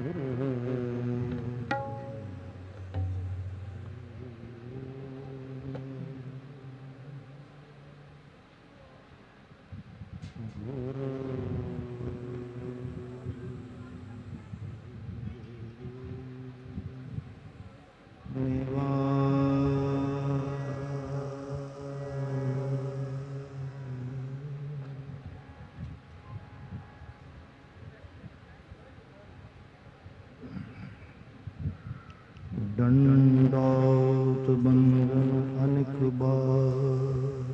दंडौत बंदन अनेक बार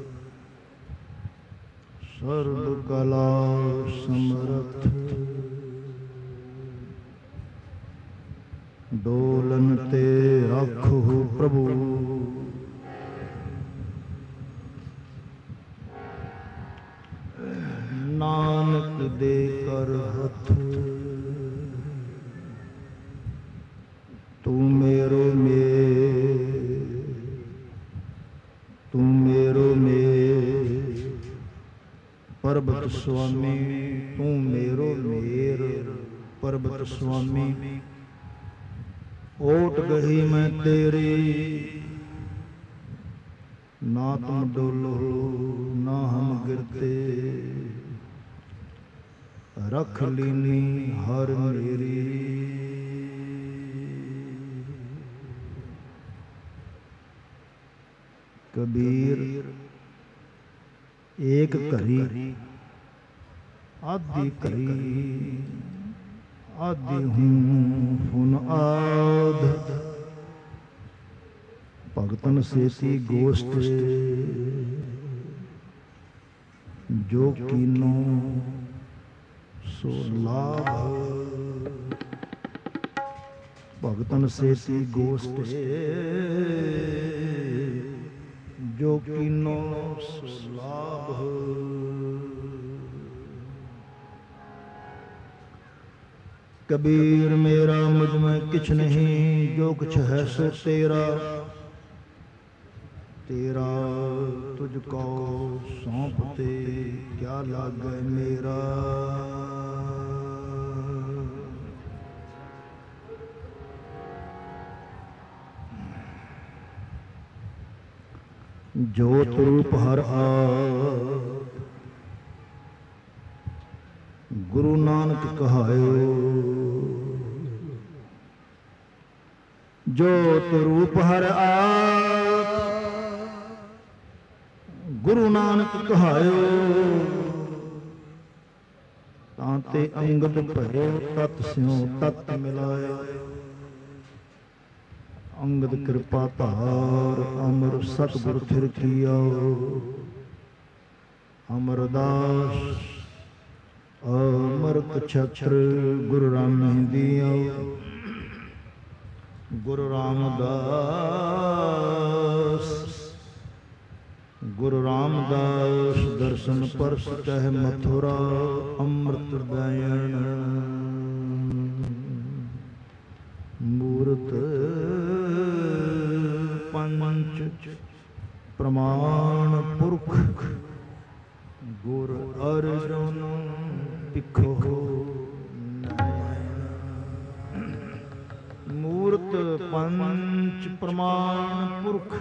सर्व कला समरथ डोलन ते रखो प्रभु नानक दे कर हथ तू मेरो पर्वत स्वामी तू मेरो मेर पर्वत स्वामी ओट गही मैं तेरी ना तुम डोलो ना हम गिरते रख लीनी हर मेरी कबीर एक घरी आदि घरी आदि हूँ फुन आद भगतन सेती गोष्ठ जो कीनो सो लाभ भगतन सेती गोष्ठ जो कीनो सो लाभ कबीर मेरा मुझ में किछ नहीं जो कुछ है सो तेरा तेरा तुझको सौंपते क्या लागे मेरा जोत रूप हर आप गुरु नानक कहायो जोत रूप हर आप गुरु नानक कहायो तांते अंगद भयो तत् स्यों तत् मिलायो अंगद कृपा धार अमर सतगुर फिर किया अमरदास अमृत छत्र गुरु राम दिया गुरु रामदास दर्शन परस कह मथुरा अमृत बयन मूर्त पंच प्रमाण पुरख गुर अर्जुन पिखो मूर्त पंच प्रमाण पुरख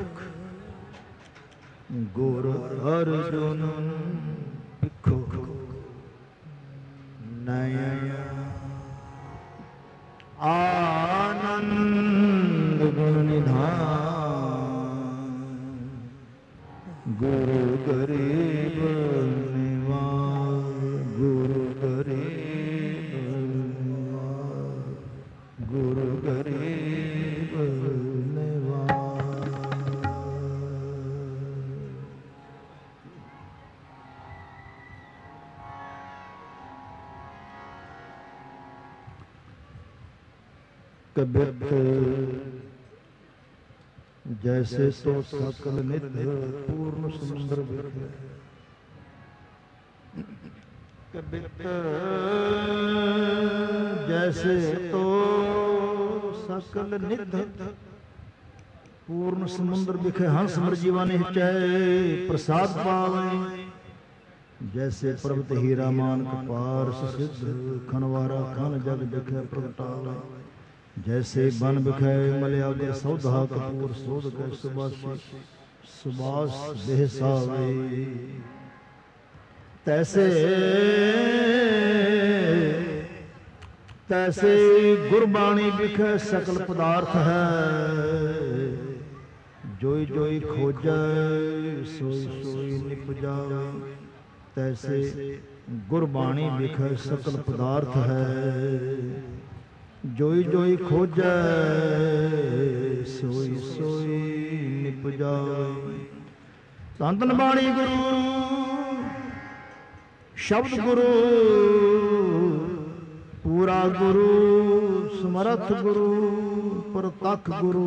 गुर अर्जुन पिखो नयन आनंद गुण निधान गुरु गरीब निवार गुरु गरीब निवार गुरु गरीब निवार कबित जैसे तो सकल निध पूर्ण सुंदर कबित जैसे तो सकल निध पूर्ण समुद्र बिखे हंस मर जीवाने चाहे प्रसाद पावे जैसे पर्वत हीरा मानक पारस सिद्ध खनवारा खन जग बिखै प्रगटावे जैसे बन बिखै मलयागर सौधा कपूर सोध कै सुबासी सुबास बेहसावे तैसे तैसे गुरबाणी बिखै सकल पदार्थ है जोई जोई खोजै सोई सोई निपजावे तैसे गुरबाणी बिखै सकल पदार्थ है जोई जोई खोजै सोई सोई निपजावे धन धन बाणी गुरु शब्द गुरु पूरा गुरु समर्थ गुरु प्रतख गुरु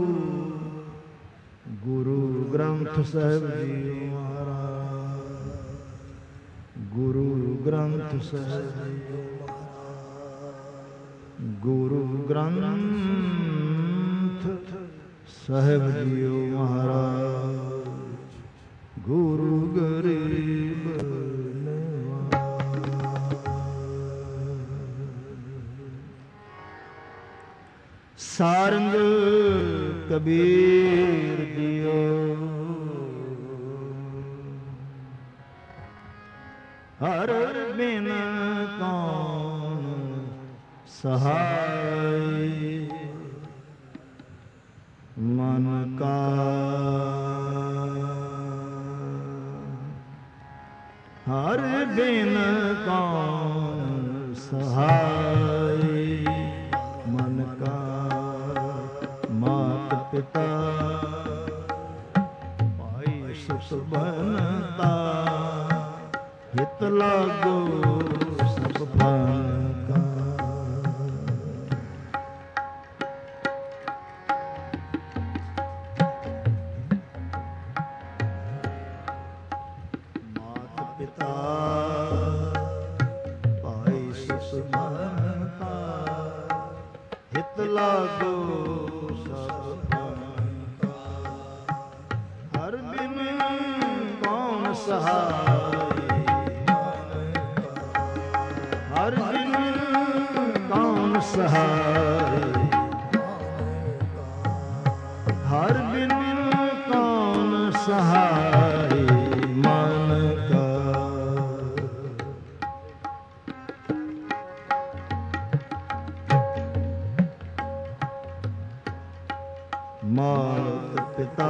गुरु ग्रंथ साहिब जी महाराज गुरु ग्रंथ साहिब गुरु ग्रंथ साहिब जी महाराज गुरु गरीब सारंग कबीर जियो हर बिन कौन सहाय मन का हर बिन कौन सहाय मन का मात पिता भाई सुख बनता हित लागो सब फल का मात पिता भाई सुख बनता हित लागो हर बिन कौन सहाय हर बिन कौन सहाय हर बिन कौन सहाय मन का मात पिता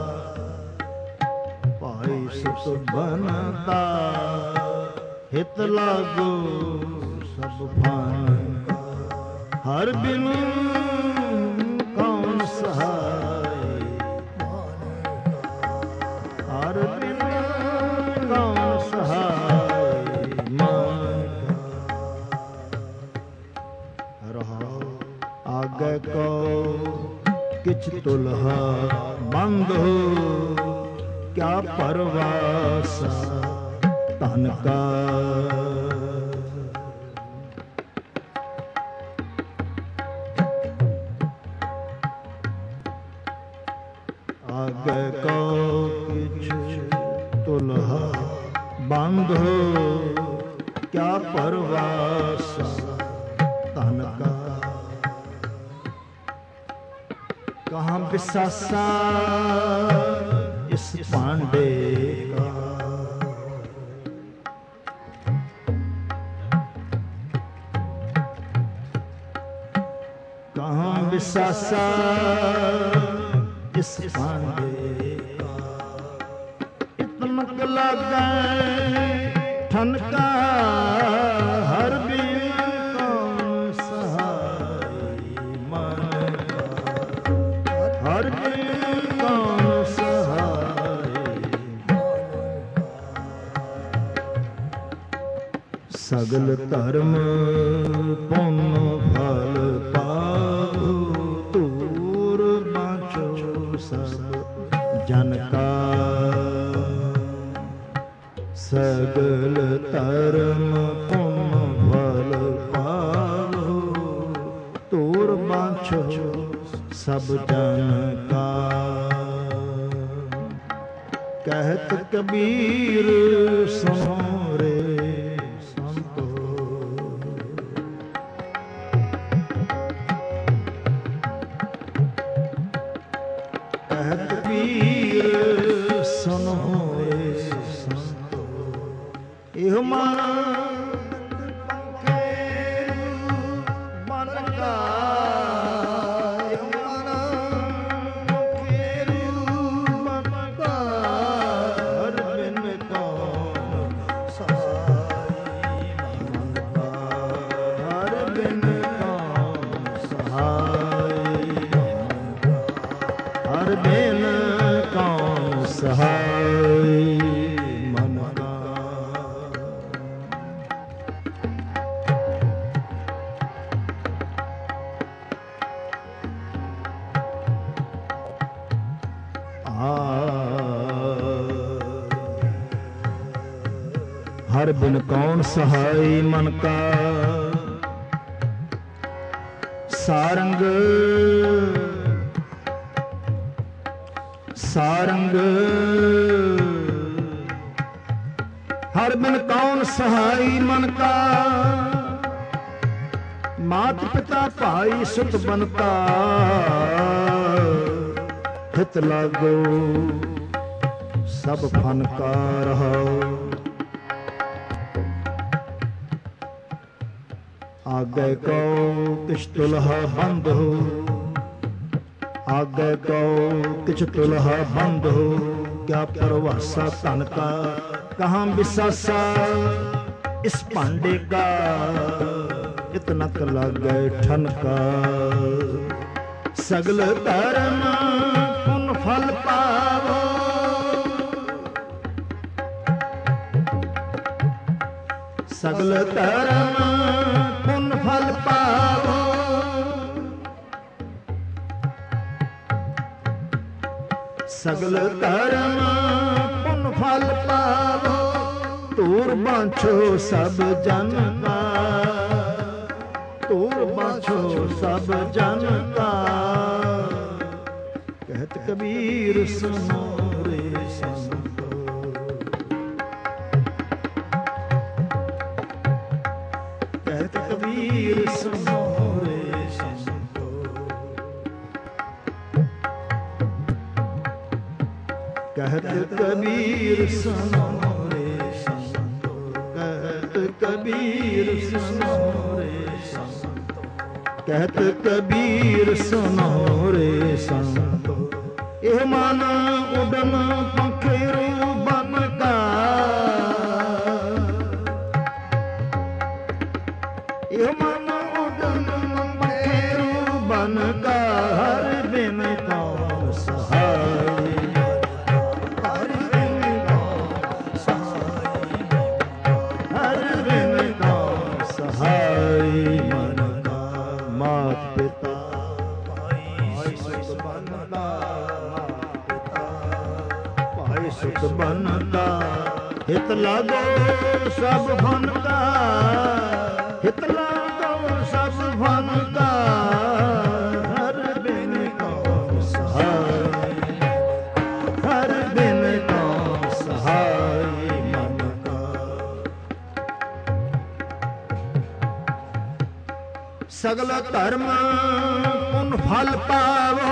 भाई सुख बनता हित लागो सब फान हर बिन कौन सहाय हर बिन कौन सहाय मान रहा आगे को किछ तुलहा बंद हो क्या परवासा तन का आगे को किछ तुलहा बंद हो क्या परवासा तन का कहाँ बिसासा इस पांडे का कहाँ बिसासा इस पांडे का इतना लगा ठनका हर बिन कौन सहाय मन हर बिन कौन सहाय सगल धर्म पुन फल पाओ दूर बाँचो सब जन का सगल धर्म पुन फल पाओ दूर बाँचो सब जन का कहत कबीर सुनो रे ਕਹਿ ਕਬੀਰ ਸੁਨੋ ਰੇ ਸੰਤੋ, ਇਹ ਮਨ ਸਹਾਈ ਮਨ ਕਾ। ਹਰ ਬਿਨ ਕੌਣ ਸਹਾਈ ਮਨ ਕਾ, ਸਾਰੰਗ ਸਾਰੰਗ ਹਰ ਬਿਨ ਕੌਣ ਸਹਾਈ ਮਨ ਕਾ, ਮਾਤ ਪਿਤਾ ਭਾਈ ਸੁਤ ਬਨਤਾ, ਹਿਤ ਲਾਗੋ ਸਭ ਫਨ ਕਾ ਰਹਾਉ, ਆਗੇ ਕਉ ਕਿਛ ਤੁਲਹਾ ਬੰਦ ਹੋ, ਆਗੇ ਕਉ ਕਿਛ ਤੁਲਹਾ ਬੰਦ ਹੋ, ਕਿਆ ਪਰਵਾਸਾ ਧਨ ਕਾ ਕਹਾਂ ਬਿਸਾਸਾ, ਇਸ ਭਾਂਡੇ ਕਾ ਇਤਨਾ ਕ ਲਾਗੇ ਠਨਕਾ, ਸਗਲ ਧਰਮ ਪੁਨ ਫਲ ਪਾਵੋ, ਸਗਲ ਧਰਮ ਪੁਨ ਫਲ ਪਾਵੋ, ਸਗਲ ਧਰਮ ਪੁਨ ਫਲ ਪਾਵੋ, ਧੂਰ ਬਾਂਛੋ ਸਭ ਜਨ ਕਾ, ਧੂਰ ਬਾਂਛੋ ਸਭ ਜਨ ਕਾ, ਕਹਿਤ ਕਬੀਰ ਸੁਨੋ ਰੇ ਸੰਤੋ, ਕਹਿਤ ਕਬੀਰ ਸੁਨੋ ਰੇ ਸੰਤੋ, ਕਹਿਤ ਕਬੀਰ ਸੁਨੋ ਰੇ ਸੰਤੋ, ਕਹਿਤ ਕਬੀਰ ਸੁਨੋ ਰੇ ਸੰਤੋ, ਕਹਿਤ ਕਬੀਰ ਸੁਨੋ ਰੇ ਸੰਤੋ, ਇਹ ਮਨ ਉਡਨ ਪੰਖੇਰੂ ਬਨ ਕਾ, ਇਹ ਮਨ ਉਡਨ ਪੰਖੇਰੂ ਬਨ ਕਾ, ਹਰ ਬਿਨ ਕੌਣ ਸਹਾਈ, ਹਰ ਬਿਨ ਕੌਣ ਸਹਾਈ, ਹਰ ਬਿਨ ਕੌਣ ਸਹਾਈ ਮਨ ਕਾ, ਮਾਤ ਪਿਤਾ ਭਾਈ ਸੁਤ ਬਨਤਾ, ਭਾਈ ਸੁਤ ਬਨਤਾ, ਹਿਤ ਲਾਗੋ ਸਭ ਫਨ ਕਾ, ਹਿਤ ਲਾਗੋ ਸਭ ਫਨ ਕਾ, ਹਰ ਬਿਨ ਕੌਣ ਸਹਾਈ, ਹਰ ਬਿਨ ਕੌਣ ਸਹਾਈ ਮਨ ਕਾ, ਸਗਲ ਧਰਮ ਪੁਨ ਫਲ ਪਾਵੋ,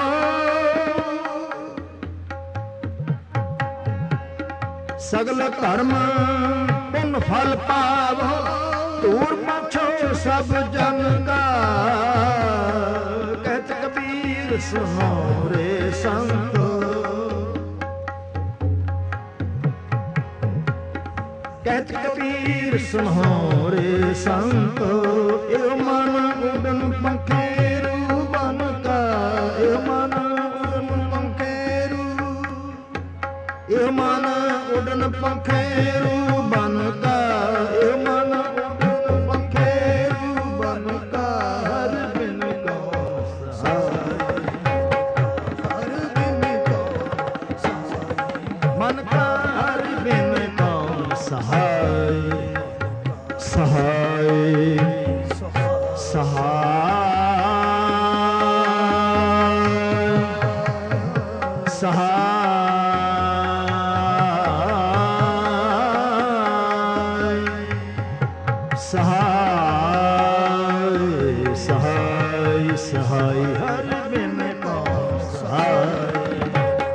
ਸਗਲ ਧਰਮ ਪੁਨ ਫਲ ਪਾਵੋ, ਧੂਰ ਪਾਛੋ ਸਭ ਜਨ ਕਾ, ਕਹਿਤ ਕਬੀਰ ਸੁਨੋ ਰੇ ਸੰਤੋ, ਕਹਿਤ ਕਬੀਰ ਸੁਨੋ ਰੇ ਸੰਤੋ, ਇਹ ਮਨ ਉਡਨ ਪੰਖੇਰੂ ਬਨ ਕਾ, ਇਹ ਮਨ ਉਡਨ ਪੰਖੇਰੂ, ਇਹ ਮਨ ਉਡਨ ਪੰਖੇਰੂ ਬਨ ਕਾ, ਇਹ ਮਨ ਉਡਨ ਪੰਖੇਰੂ ਬਨ ਕਾ, ਹਰ ਬਿਨ ਕੌਣ ਸਹਾਈ, ਹਰ ਬਿਨ ਕੌਣ ਸਹਾਈ ਮਨ ਕਾ, ਹਰ ਬਿਨ ਕੌਣ ਸਹਾਈ, ਸਹਾਈ ਸਹਾਈ ਸਹਾਈ ਸਹਾਈ ਸਹਾਈ ਸਹਾਈ, ਹਰ ਬਿਨ ਕੌਣ ਸਹਾਈ,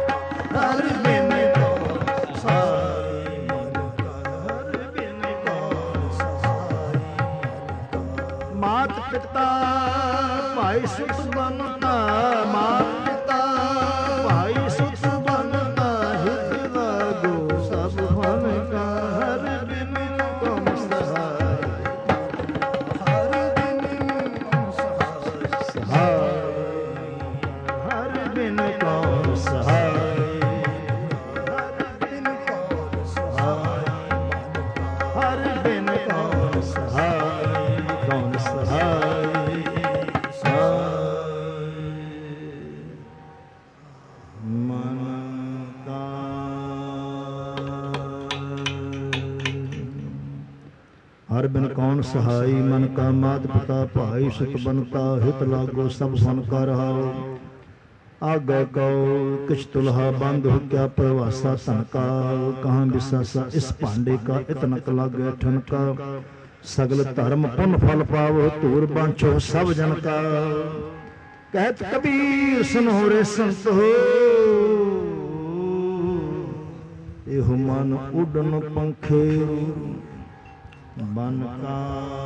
हर बिन कौन सहाय मन का मात पिता भाई सुत बनता हित लागो सब फन का रहाओ आगे कहो किछ तुलहा बंद हो क्या प्रवासा तनका कहाँ विसासा इस भांडे का इतनक लागे ठनका सगल धर्म पुन फल पावो धूर बांछो सब जन का कहत कबीर सुनो रे संत हो एहो मन उडन पंखे बन का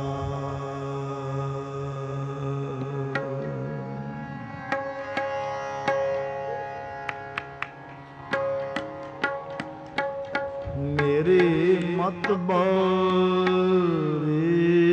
मेरे मत बारे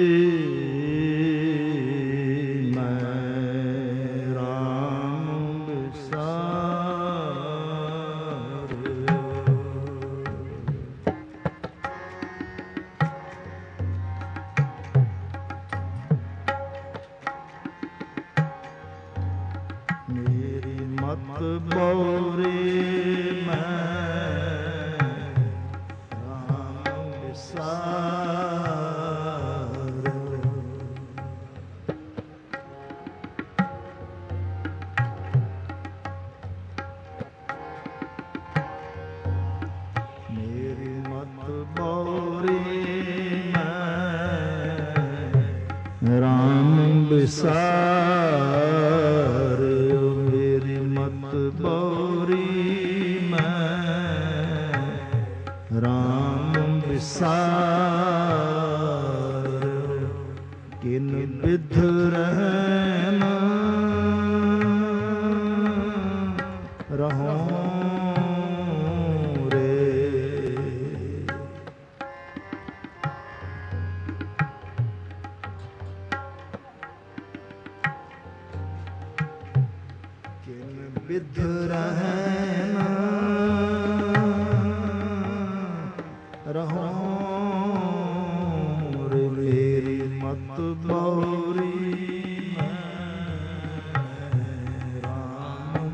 सार मेरी मत बोरी मैं राम विसार किन विध रहना रहो विध रहना रहो रे मेरी मत बोरी राम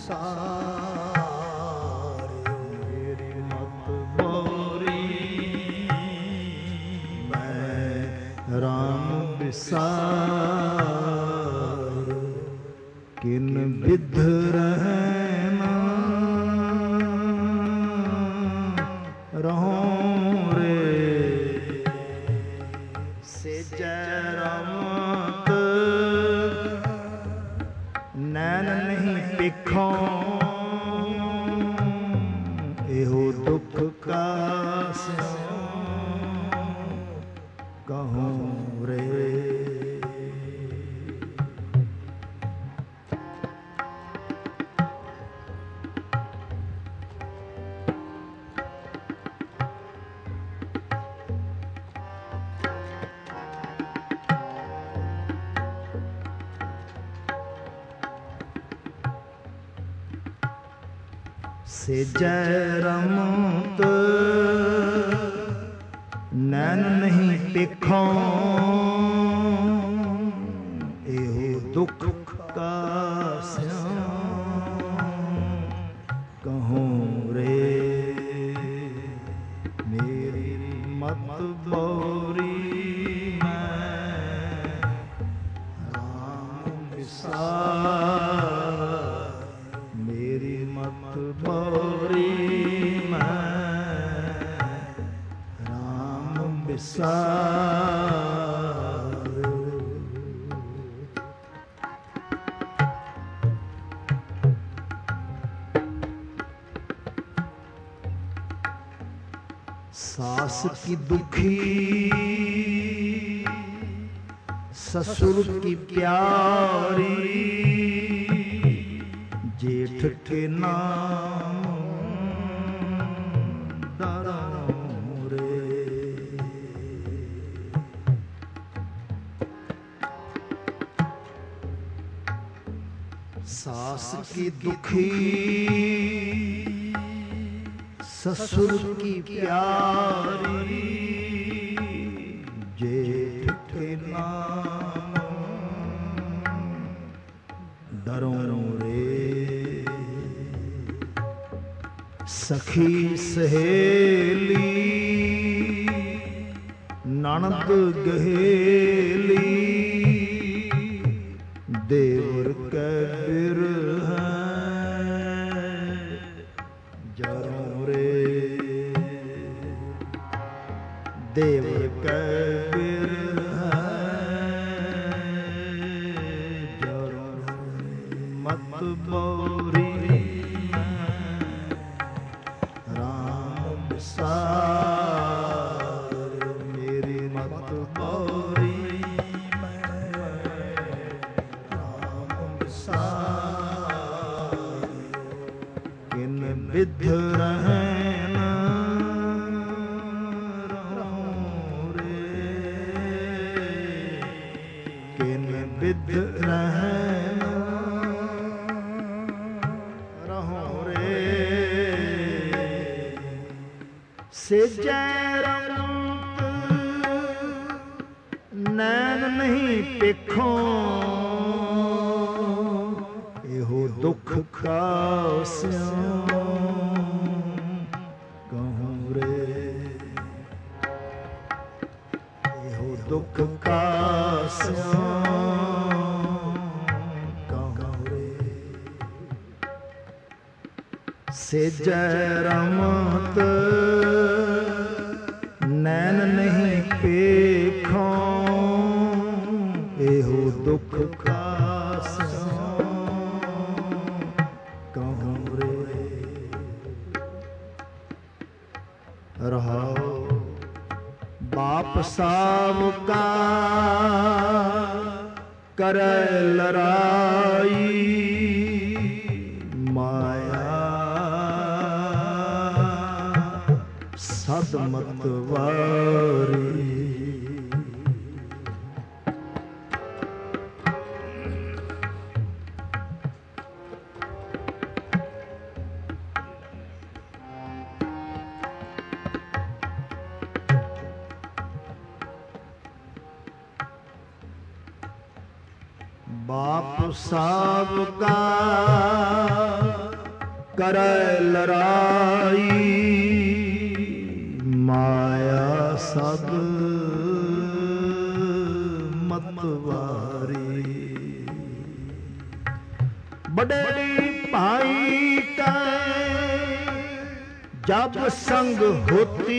सार मेरी मत बोरी मैं राम विसार किन विध रहना रहो रे से जरमत नैन नहीं पिखो एहो दुख का स्यों कहूँ रे से जरमत नैन नहीं पिखो एहो दुख का स्यों कहूँ रे मेरी मत बोरी मैं राम विसार मेरी मत बोरी मैं राम विसार सास की दुखी ससुर की प्यारी जेठ के नाम डरो रे सास की दुखी ससुर की प्यारी जेठ के नाम डरो रे सखी सहेली ਨਣਦ ਗਹੇਲੀ ਦੇਵਰ ਕੈ ਬਿਰਹੈ ਜਰੋਂ ਰੇ ਦੇਵਰ ਕੈ ਬਿਰਹੈ ਜਰੋਂ ਮਤ ਬੋਰੀ ਰਾਮ ਵਿਸਾਰ ਮੇਰੀ ਮਤ ਬੋਰੀ ਕਿਨ ਵਿਧ ਰਹਿਣ ਰਹੂੰ ਰੇ ਕਿਨ ਵਿਧ ਰਹਿਣ ਰਹੂੰ ਰੇ ਸੇਜੈ ਰੰਤ ਨੈਣ ਨਹੀਂ ਪੇਖੋਂ ਇਹੋ ਦੁੱਖ ਕਾਸਿਓ ਕਹੂੰ ਰੇ ਇਹੋ ਦੁੱਖ ਕਾਸਿਓ ਕਹੂੰ ਰੇ ਸੇਜੈ ਰਮਤ ਨੈਣ ਨਹੀਂ ਪੇਖੋਂ ਇਹੋ ਦੁੱਖ ਕਾਸਿਓ ਕਹੂੰ ਰੇ ਰਹਾਉ ਬਾਪ ਸਾਵਕਾ ਕਰੈ ਲੜਾਈ ਮਾਇਆ ਸਦ ਮਤ ਵਾਰੀ ਬਾਪ ਸਾਵਕਾ ਕਰੈ ਲੜਾਈ ਮਾਇਆ ਸਦ ਮਤਵਾਰੀ ਬਡੇਰੀ ਭਾਈ ਕੈ ਜਬ ਸੰਗ ਹੋਤੀ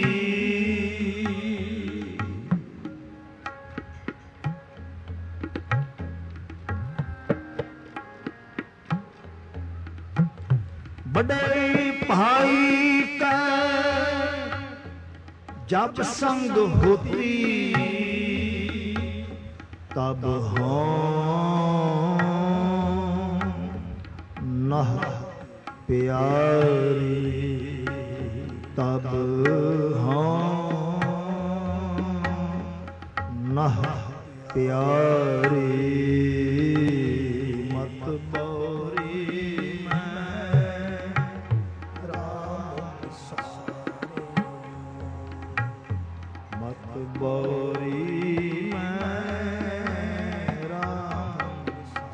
बड़े भाई का जब संग होती तब हों नह प्यारी तब हों नह प्यारी मत बोरी ਬੋਰੀ ਮੈਂ ਰਾਮ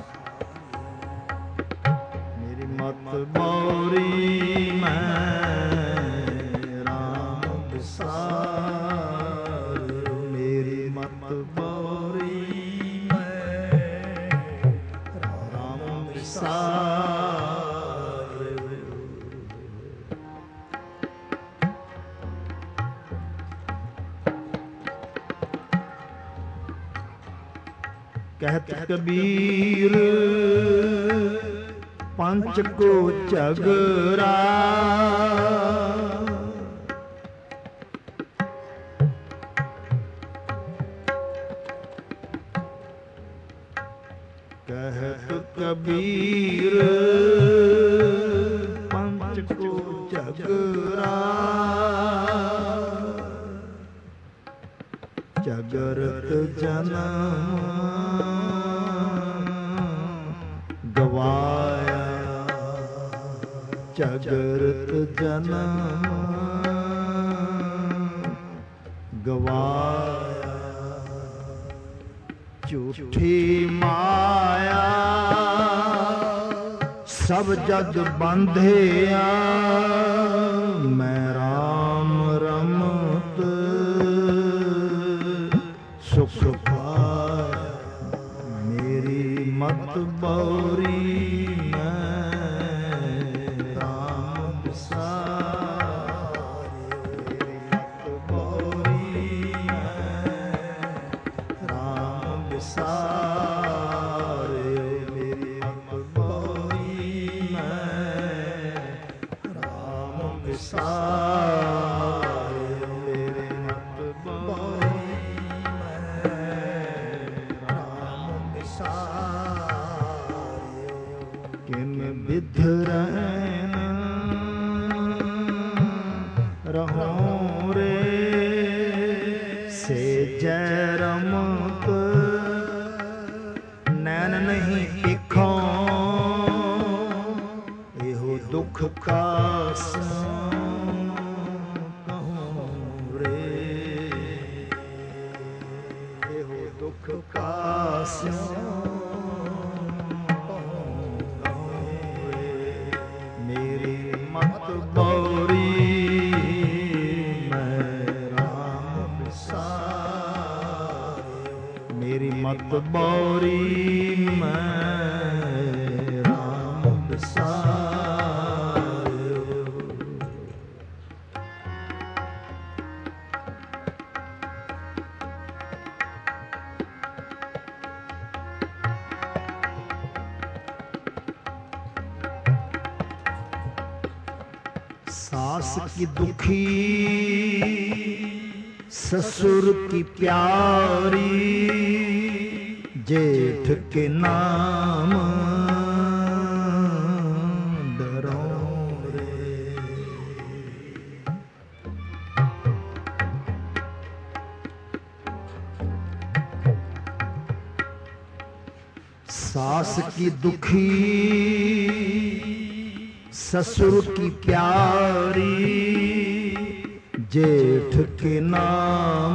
ਮੇਰੀ ਮਤ ਬੋਰੀ ਮੈਂ ਰਾਮ ਵਿਸਾਰ ਮੇਰੀ ਮਤ ਬੋਰੀ ਮੈਂ ਰਾਮ ਵਿਸਾਰ कहत कबीर पंच को झगड़ा कहत कबीर पंच को झगड़ा जगरत जन्म गवाया जगरत जन्म गवाया झूठी माया सब जग बंधिया मैं राम रमत ਵਿਸਾਰਿਓ ਮੇਰੇ ਮਤ ਬੋਰੀ ਰਾਮ ਵਿਸਾਰਿਓ ਕਿਨ ਵਿਧ ਰਹਿਣ ਰਹੋ ਰੇ ਸੇ ਜੈ ਰਮਤ ਨੈਣ ਨਹੀਂ ਦੇਖੋ ਇਹੋ ਦੁੱਖ ਕਾਸ ਕਹੋ ਰੇ ਇਹੋ ਦੁੱਖ ਕਾਸ ਮੇਰੀ ਮਤ ਬੋਰੀ ਮੇਰੀ ਮਤ ਬੋਰੀ ਮੈਂ ਰਾਮ ਵਿਸਾਰਿਓ सास की दुखी ससुर की प्यारी जेठ के नाम डरो रे सास की दुखी ससुर की प्यारी जेठ के नाम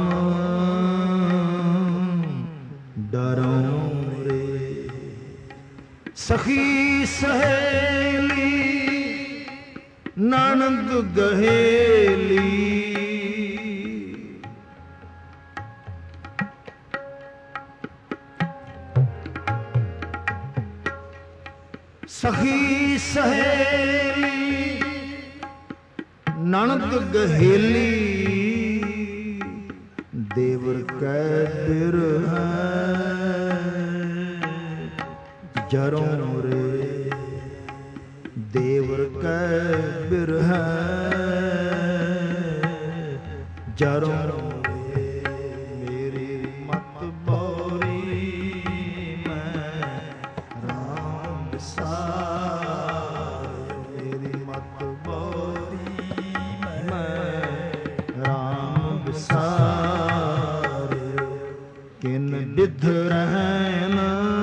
डरो रे सखी सहेली ननद गहेली सखी सहेली ननद गहेली देवर कै बिरह जरों रे देवर कै बिरह जरों रे मेरी मत बोरी मैं राम विसारियो मेरी मत बोरी मैं राम विसारियो किन विध रहन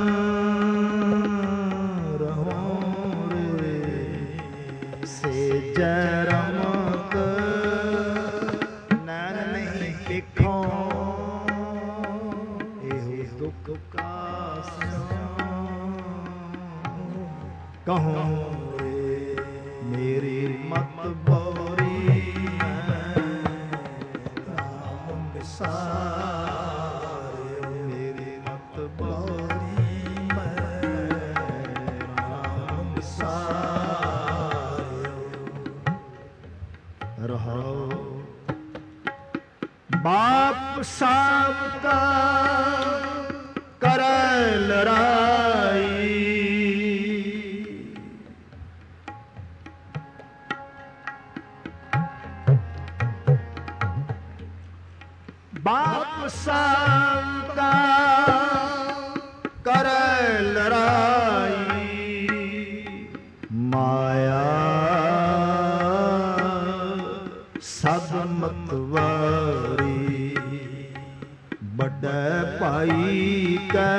जय रमत नैन नहीं देखो एहो दुख कास कहो रे मेरी मत बोरी राम विसारियो मेरी मत बोरी राम विसारियो रहो बाप साब का करे लड़ाई बाप साब का करे लड़ाई माया सब मतवारी बड़े भाई कै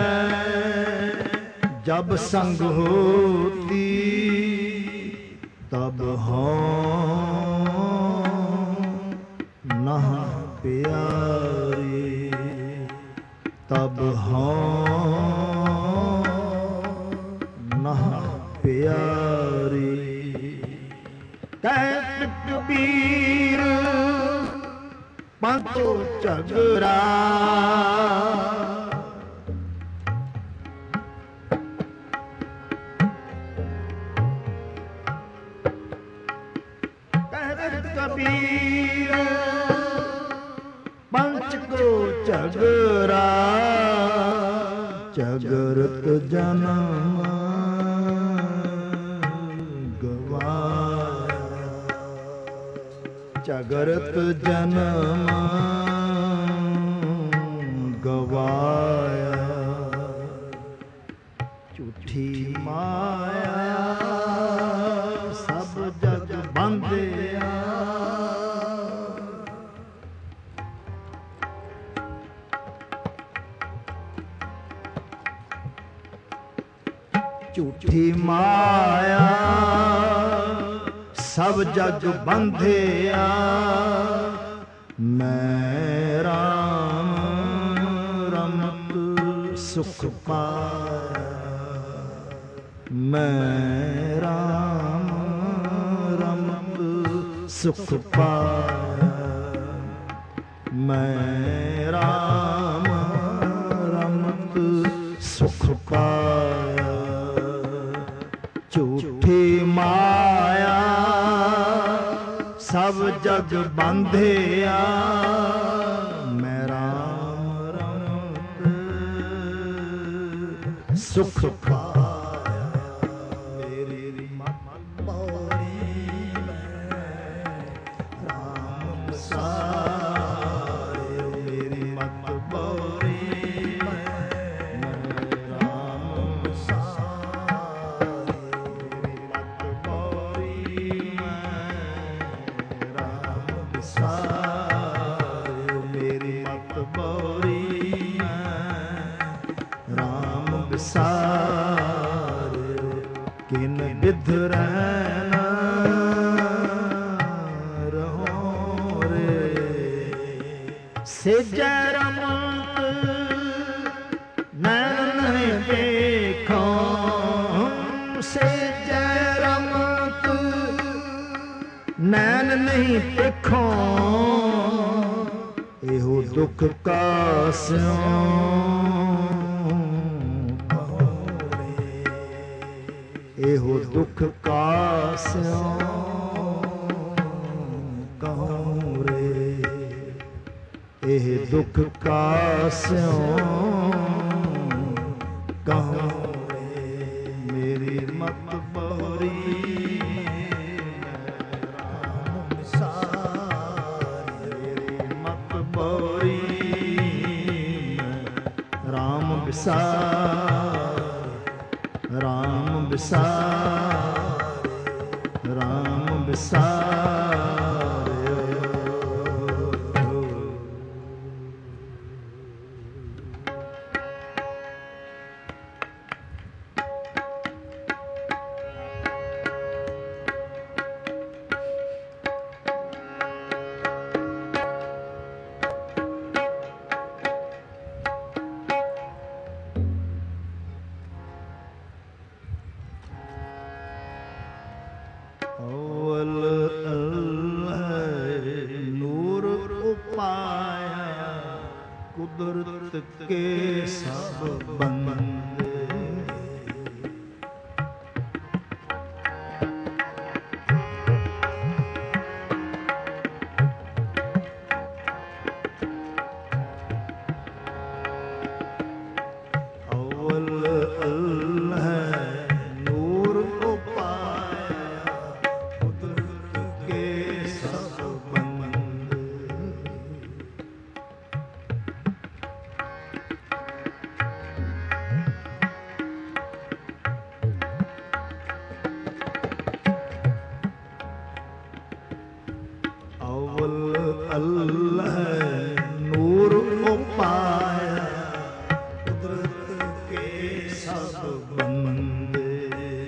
जब संग होती तब हो नह प्यारी तब हो नह प्यारी कहत कबीर पंतो झगड़ा कहत कबीर पंच को झगड़ा झगड़त जन्म ਜਗਤ ਜਨਮ ਗਵਾਇਆ, ਝੂਠੀ ਮਾਇਆ ਸਭ ਜਗ ਬੰਧਿਆ। ਝੂਠੀ ਮਾਇਆ ਸਭ ਜਗ ਬੰਧਿਆ, ਮੈਂ ਰਾਮ ਰਮਤ ਸੁਖ ਪਾਇਆ, ਮੈਂ ਰਾਮ ਰਮਤ ਸੁਖ ਪਾਇਆ, ਮੈਂ ਰਾਮ ਰਮਤ ਸੁਖ ਪਾਇਆ। ਝੂਠੀ ਮਾਇਆ ਸਭ ਜਗ ਬੰਧਿਆ, ਮੈਂ ਰਾਮ ਰਮਤ ਸੁਖ ਪਾਇਆ। ਮੇਰੀ ਮਤ ਬੋਰੀ ਮੈਂ ਰਾਮ ਸਾਰਿਓ, ਮੇਰੀ ਮਤ ਬੋਰੀ ਮੈਂ ਰਾਮ ਸਾਰਿਓ, ਮੇਰੀ ਮਤ ਬੋਰੀ ਮੈਂ ਰਾਮ ਸਾਰਿਓ, ਮੇਰੀ ਮਤ ਬੋਰੀ ਮੈਂ ਰਾਮ ਵਿਸਾਰਿਓ। ਕਿਨ ਬਿਧ ਰਹਿਣਾ ਰਹੋ ਰੇ, ਸੇਜੈ ਰਮਤ ਨੈਣ ਨਹੀਂ ਦੇਖੋ, ਸੇਜੈ ਰਮਤ ਨੈਣ ਨਹੀਂ ਦੇਖੋ, ਇਹੋ ਦੁੱਖ ਕਾਸਿਓ ਇਹੋ ਦੁੱਖ ਕਾਸਿਓ ਕਹੂੰ ਰੇ, ਇਹ ਦੁੱਖ ਕਾਸਿਓ ਕਹੂੰ ਰੇ। ਮੇਰੀ ਮਤ ਬੋਰੀ ਰਾਮ ਵਿਸਾਰਿਓ, ਮੇਰੀ ਮਤ ਬੋਰੀ ਰਾਮ ਵਿਸਾਰਿਓ, ਰਾਮ ਵਿਸਾਰਿਓ, ਰਾਮ ਵਿਸਾਰਿਓ। ਅਵਲ ਅਲਹ ਨੂਰ ਉਪਾਇਆ, ਕੁਦਰਤ ਕੇ ਸਭ ਬੰਦੇ। ਅਵਲ ਅਲਹ ਨੂਰ ਉਪਾਇਆ, ਕੁਦਰਤ ਕੇ ਸਭ ਬੰਦੇ। ਅਵਲ ਅਲਹ ਨੂਰ ਉਪਾਇਆ, ਕੁਦਰਤ ਕੇ ਸਭ ਬੰਦੇ।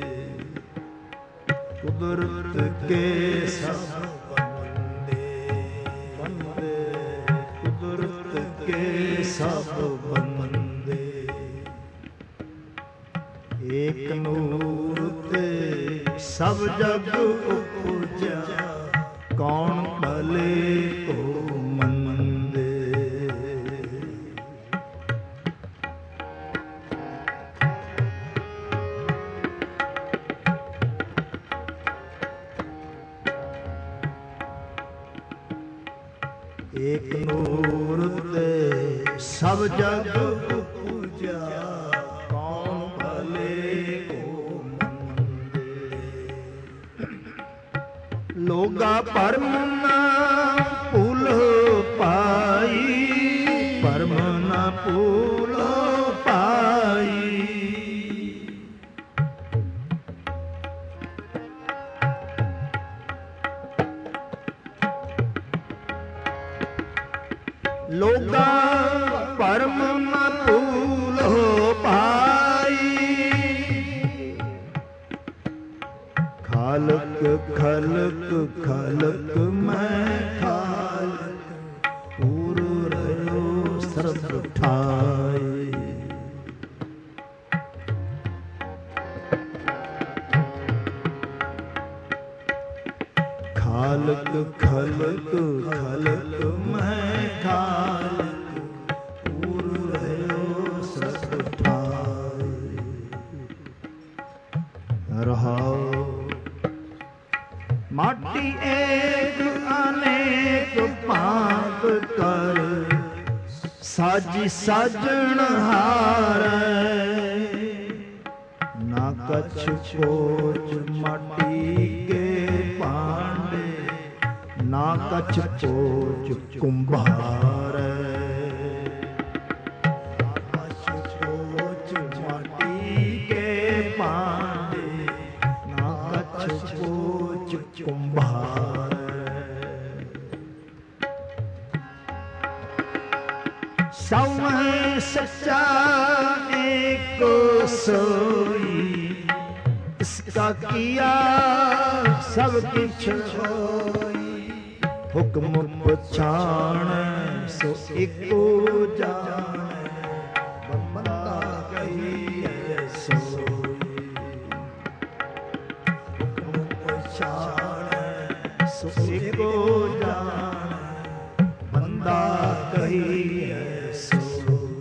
ਕੁਦਰਤ ਕੇ ਸਭ ਬੰਦੇ, ਬੰਦੇ ਕੁਦਰਤ ਕੇ ਸਭ ਬੰਦੇ। ਏਕ ਨੂਰ ਤੇ ਸਭ ਜਗ ਉਪਜਿਆ, ਕੌਣ ਭਲੇ ਕੋ ਮੰਦੇ। ਏਕ ਨੂਰ ਤੇ ਸਭ ਜਗ ਉਪਜਿਆ, ਕੌਣ ਭਲੇ ਕੋ ਮੰਦੇ। ਲੋਗਾ ਭਰਮ ਭੂਲੋ ਪਾਈ। ਲੋਗਾ ਭਰਮ ਨ ਭੂਲੋ ਪਾਈ। ਖਾਲਕ ਖਲਕ ਖਲਕ ਮੈਂ ਖਾਲਕ ਪੂਰ ਰਹਿਓ ਸਰਬ ਠਾਈ। ਖਾਲਕ ਖਲਕ ਖਲਕ ਮੈਂ ਖਾਲਕ ਪੂਰ ਰਹਿਓ ਸਰਬ ਠਾਈ। ਰਹਾਓ ਮਾਟੀ ਏਕ ਅਨੇਕ ਭਾਂਤ ਕਰ ਸਾਜੀ ਸਾਜਣ ਹਾਰੈ। ਨਾ ਕਛ ਕੋਚ ਮਾਟੀ ਕੇ ਭਾਂਡੇ ਨਾ ਕਛ ਕੋਚ ਕੁੰਭਾਰੈ। ਕੁੰਭਾਰ ਸਭ ਸੱਚਾ ਏਕੋ ਸੋਈ। ਇਸਕਾ ਕੀਆ ਸਭ ਕਿਛ ਹੋਈ। ਹੁਕਮ ਪਛਾਣ ਸੋ ਏਕੋ ਜਾਣੈ। ਬੰਦਾ ਕਹੀਐ ਸੋਈ। ਸੋ ਏਕੋ ਜਾਣੈ ਬੰਦਾ ਕਹੀਐ ਸੋਈ।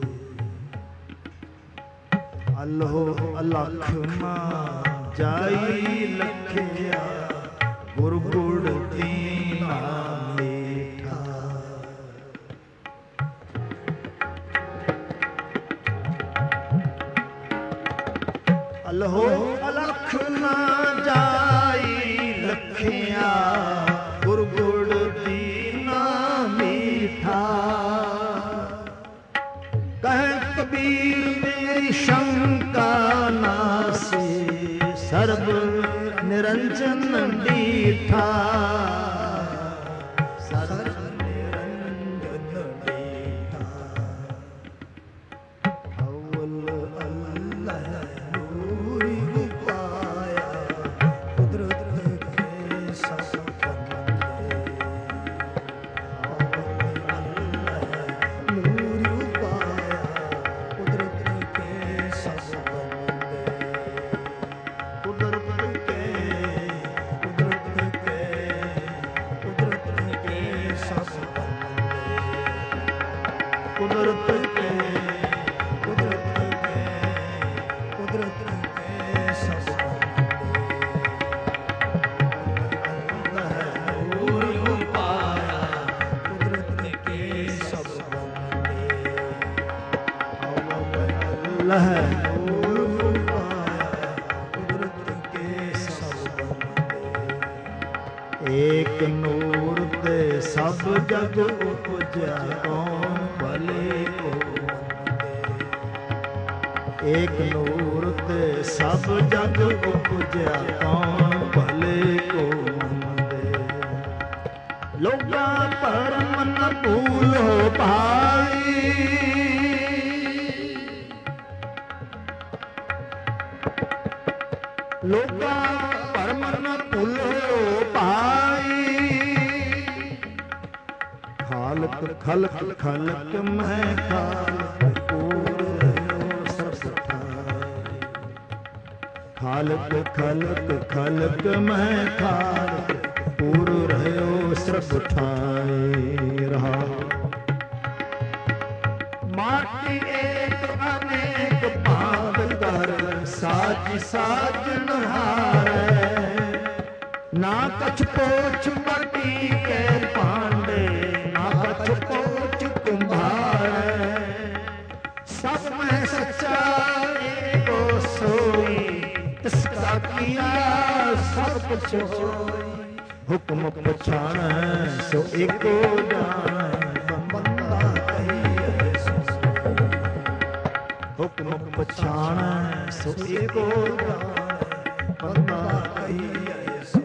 ਅਲਹੋ ਅਲਖ ਮਾ ਜਾਈ ਲਖਿਆ ਗੁਰ ਗੁੜ ਦੀਨਾ ਮੀਠਾ। ਅਲਹੋ ਅਲਖ ਨਾ ਜਾਈ ਲਖਿਆ ਗੁਰ ਗੁੜ ਦੀਨਾ ਮੀਠਾ। ਕਹਿ ਕਬੀਰ ਮੇਰੀ ਸ਼ੰਕਾ ਨਾਸੀ ਸਰਬ ਨਿਰੰਜਨ ਡੀਠਾ। ਸਰਬ ਨਿਰੰਜਨ ਡੀਠਾ। ਅਵਲ ਅੱਲ੍ਹਾ ਨੂਰੀ ਉਪਾਇਆ ਕੁਦਰਤ ਕੇ ਸਭ ਬੰਦੇ। ਨੂਰੀ ਉਪਾਇਆ ਕੁਦਰਤ ਕੇ ਸਭ ਬੰਦੇ। ਕੁਦਰਤ ਕੇ ਸਭ ਬੰਦੇ। ਕੁਦਰਤ ਕੇ ਸਭ ਅੱਲ੍ਹਾ ਨੂਰ ਪਾਇਆ ਕੁਦਰਤ ਕੇ ਸਭ ਬੰਦੇ। ਏਕ ਨੂਰ ਤੇ ਸਭ ਜਗ ਉਪਜਿਆ ਕੌਣ ਭਲੇ ਕੋ ਮੰਦੇ। ਏਕ ਨੂਰ ਤੇ ਸਭ ਜਗ ਉਪਜਿਆ ਕੌਣ ਭਲੇ ਕੋ ਮੰਦੇ। ਲੋਗਾ ਭਰਮ ਨ ਭੂਲੋ ਭਾਈ। ਲੋਗਾ ਭਰਮ ਨ ਭੂਲੋ ਭਾਈ। ਖਾਲਕ ਖਲਕ ਖਲਕ ਮੈਂ ਖਾਲਕ ਪੂਰ ਰਹਿਓ ਸਰਬ ਠਾਈ। ਖਾਲਕ ਖਲਕ ਖਲਕ ਮੈਂ ਖਾਲਕ ਪੂਰ ਰਹਿਓ ਸਰਬ ਠਾਈ। ਰਹਾ ਮਾਟੀ ਏਕ ਅਨੇਕ ਭਾਂਤ ਕਰ ਸਾਜ ਸਾਜਨ ਹਾਰੈ। ਨਾ ਕਛ ਪੋਛ ਮਾਟੀ ਕੇ ਭਾਂਡੇ ਨਾ ਕਛ ਪੋਛ ਕੁੰਭਾਰੈ। ਸਭ ਮੈਂ ਸੱਚਾ ਏਕੋ ਸੋਈ। ਤਿਸਕਾ ਕੀਆ ਸਭ ਕੁਛ ਹੋਈ। ਹੁਕਮ ਪਛਾਣੈ ਸੋ ਏਕੋ ਜਾਣੈ ਬੰਦਾ ਕਹੀਐ ਸੋਈ। ਪਛਾਣੈ ਸੋ ਏਕੋ ਜਾਣੈ ਬੰਦਾ ਕਹੀਐ ਸੋ।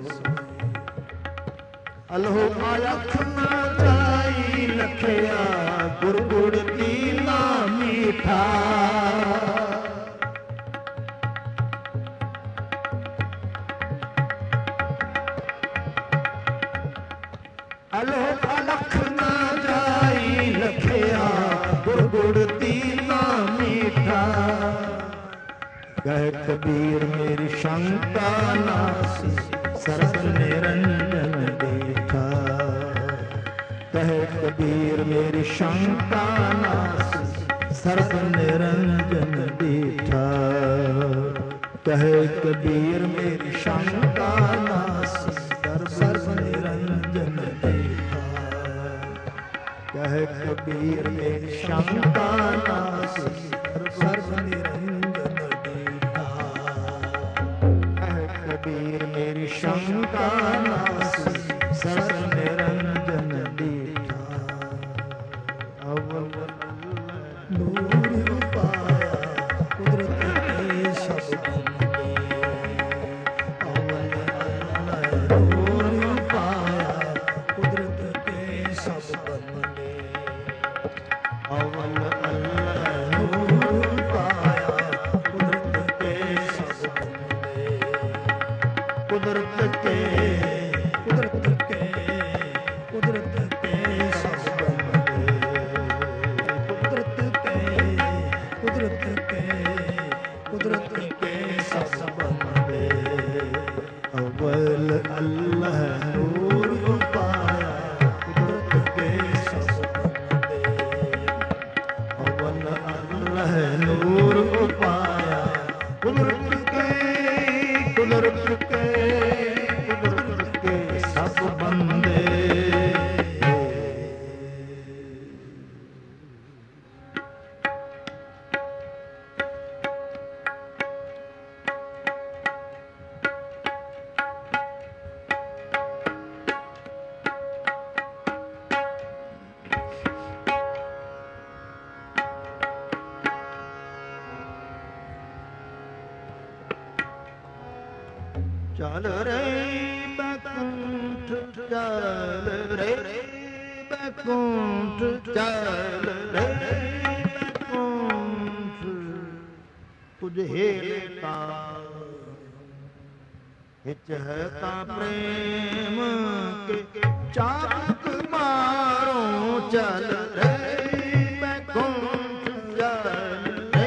ਅਲਹੁ ਆਲਖ ਨਾ ਜਾਈ ਲਖਿਆ ਗੁਰ ਗੁੜ ਕੀਨਾ ਮੀਠਾ। ਅਲਹੁ ਆਲਖ ਨਾ ਜਾਈ ਲਖਿਆ ਗੁਰ ਗੁੜ ਕੀਨਾ ਮੀਠਾ। ਕਹਿ ਕਬੀਰ ਮੇਰੀ ਸ਼ੰਕਾ ਨਾਸੀ ਸਰਬ ਨਿਰੰਜਨ ਦੇਖਾ। ਕਹਿ ਕਬੀਰ ਮੇਰੀ ਸ਼ੰਕਾ ਨਾਸੀ ਸਰਬ ਨਿਰੰਜਨ ਦੇਖਾ। ਕਹਿ ਕਬੀਰ ਮੇਰੀ ਸ਼ੰਕਾ ਨਾਸੀ ਸਰਬ ਨਿਰੰਜਨ ਦੇਖਾ। ਕਹਿ ਕਬੀਰ ਮੇਰੀ ਸ਼ੰਕਾ ਨਾਸੀ ਸਰਬ ਨਿਰੰਜਨ ਦੇਖਾ। ਕਹਿ ਕਬੀਰ ਮੇਰੀ ਸ਼ੰਕਾ ਨਾਸੀ ਸਰਬ ਨਿਰੰਜਨ ਦੇਖਾ। ਅਵਲ ਨੂਰ ਪਾਇਆ ਕੁਦਰਤ ਕੇ ਸਭ ਬੰਦੇ। ਅਵਲ ਨੂਰ ਪਾਇਆ ਕੁਦਰਤ ਕੇ ਸਭ ਬੰਦੇ। ਅਵਲ ਨੂਰ ਪਾਇਆ ਕੁਦਰਤ ਕੇ ਸਭ ਬੰਦੇ। ਕੁਦਰਤ ਕੇ ਕੁਦਰਤ ਕੇ ਕੁਦਰਤ ਕੇ ਸਭ ਬੰਦੇ। ਕੁਦਰਤ ਕੇ ਕੁਦਰਤ ਕੇ ਕੁਦਰਤ ਕੇ ਸਭ ਬੰਦੇ। ਅਵਲ ਅੱਲਾਹ ਨੂਰ ਪਾਇਆ ਕੁਦਰਤ ਕੇ ਸਭ ਬੰਦੇ। ਅਵਲ ਅੱਲਾਹ ਨੂਰ ਪਾਇਆ ਕੁਦਰਤ ਕੇ ਕੁਦਰਤ ਕੇ ਕੁਦਰਤ ਕੇ ਸਭ ਬੰਦੇ। ਚੱਲ ਰੇ ਬੈਕੁੰਠ ਚੱਲ ਰੇ ਬੈਕੁੰਠ ਚੱਲ ਰੇ ਬੈਕੁੰਠ। ਤੁਝੇ ਤਾ ਹਿਚ ਹੈ ਤਾਂ ਪ੍ਰੇਮ ਕੇ ਚਾਬੁਕ ਮਾਰੋ। ਚੱਲ ਰੇ ਬੈਕੁੰਠ ਚੱਲ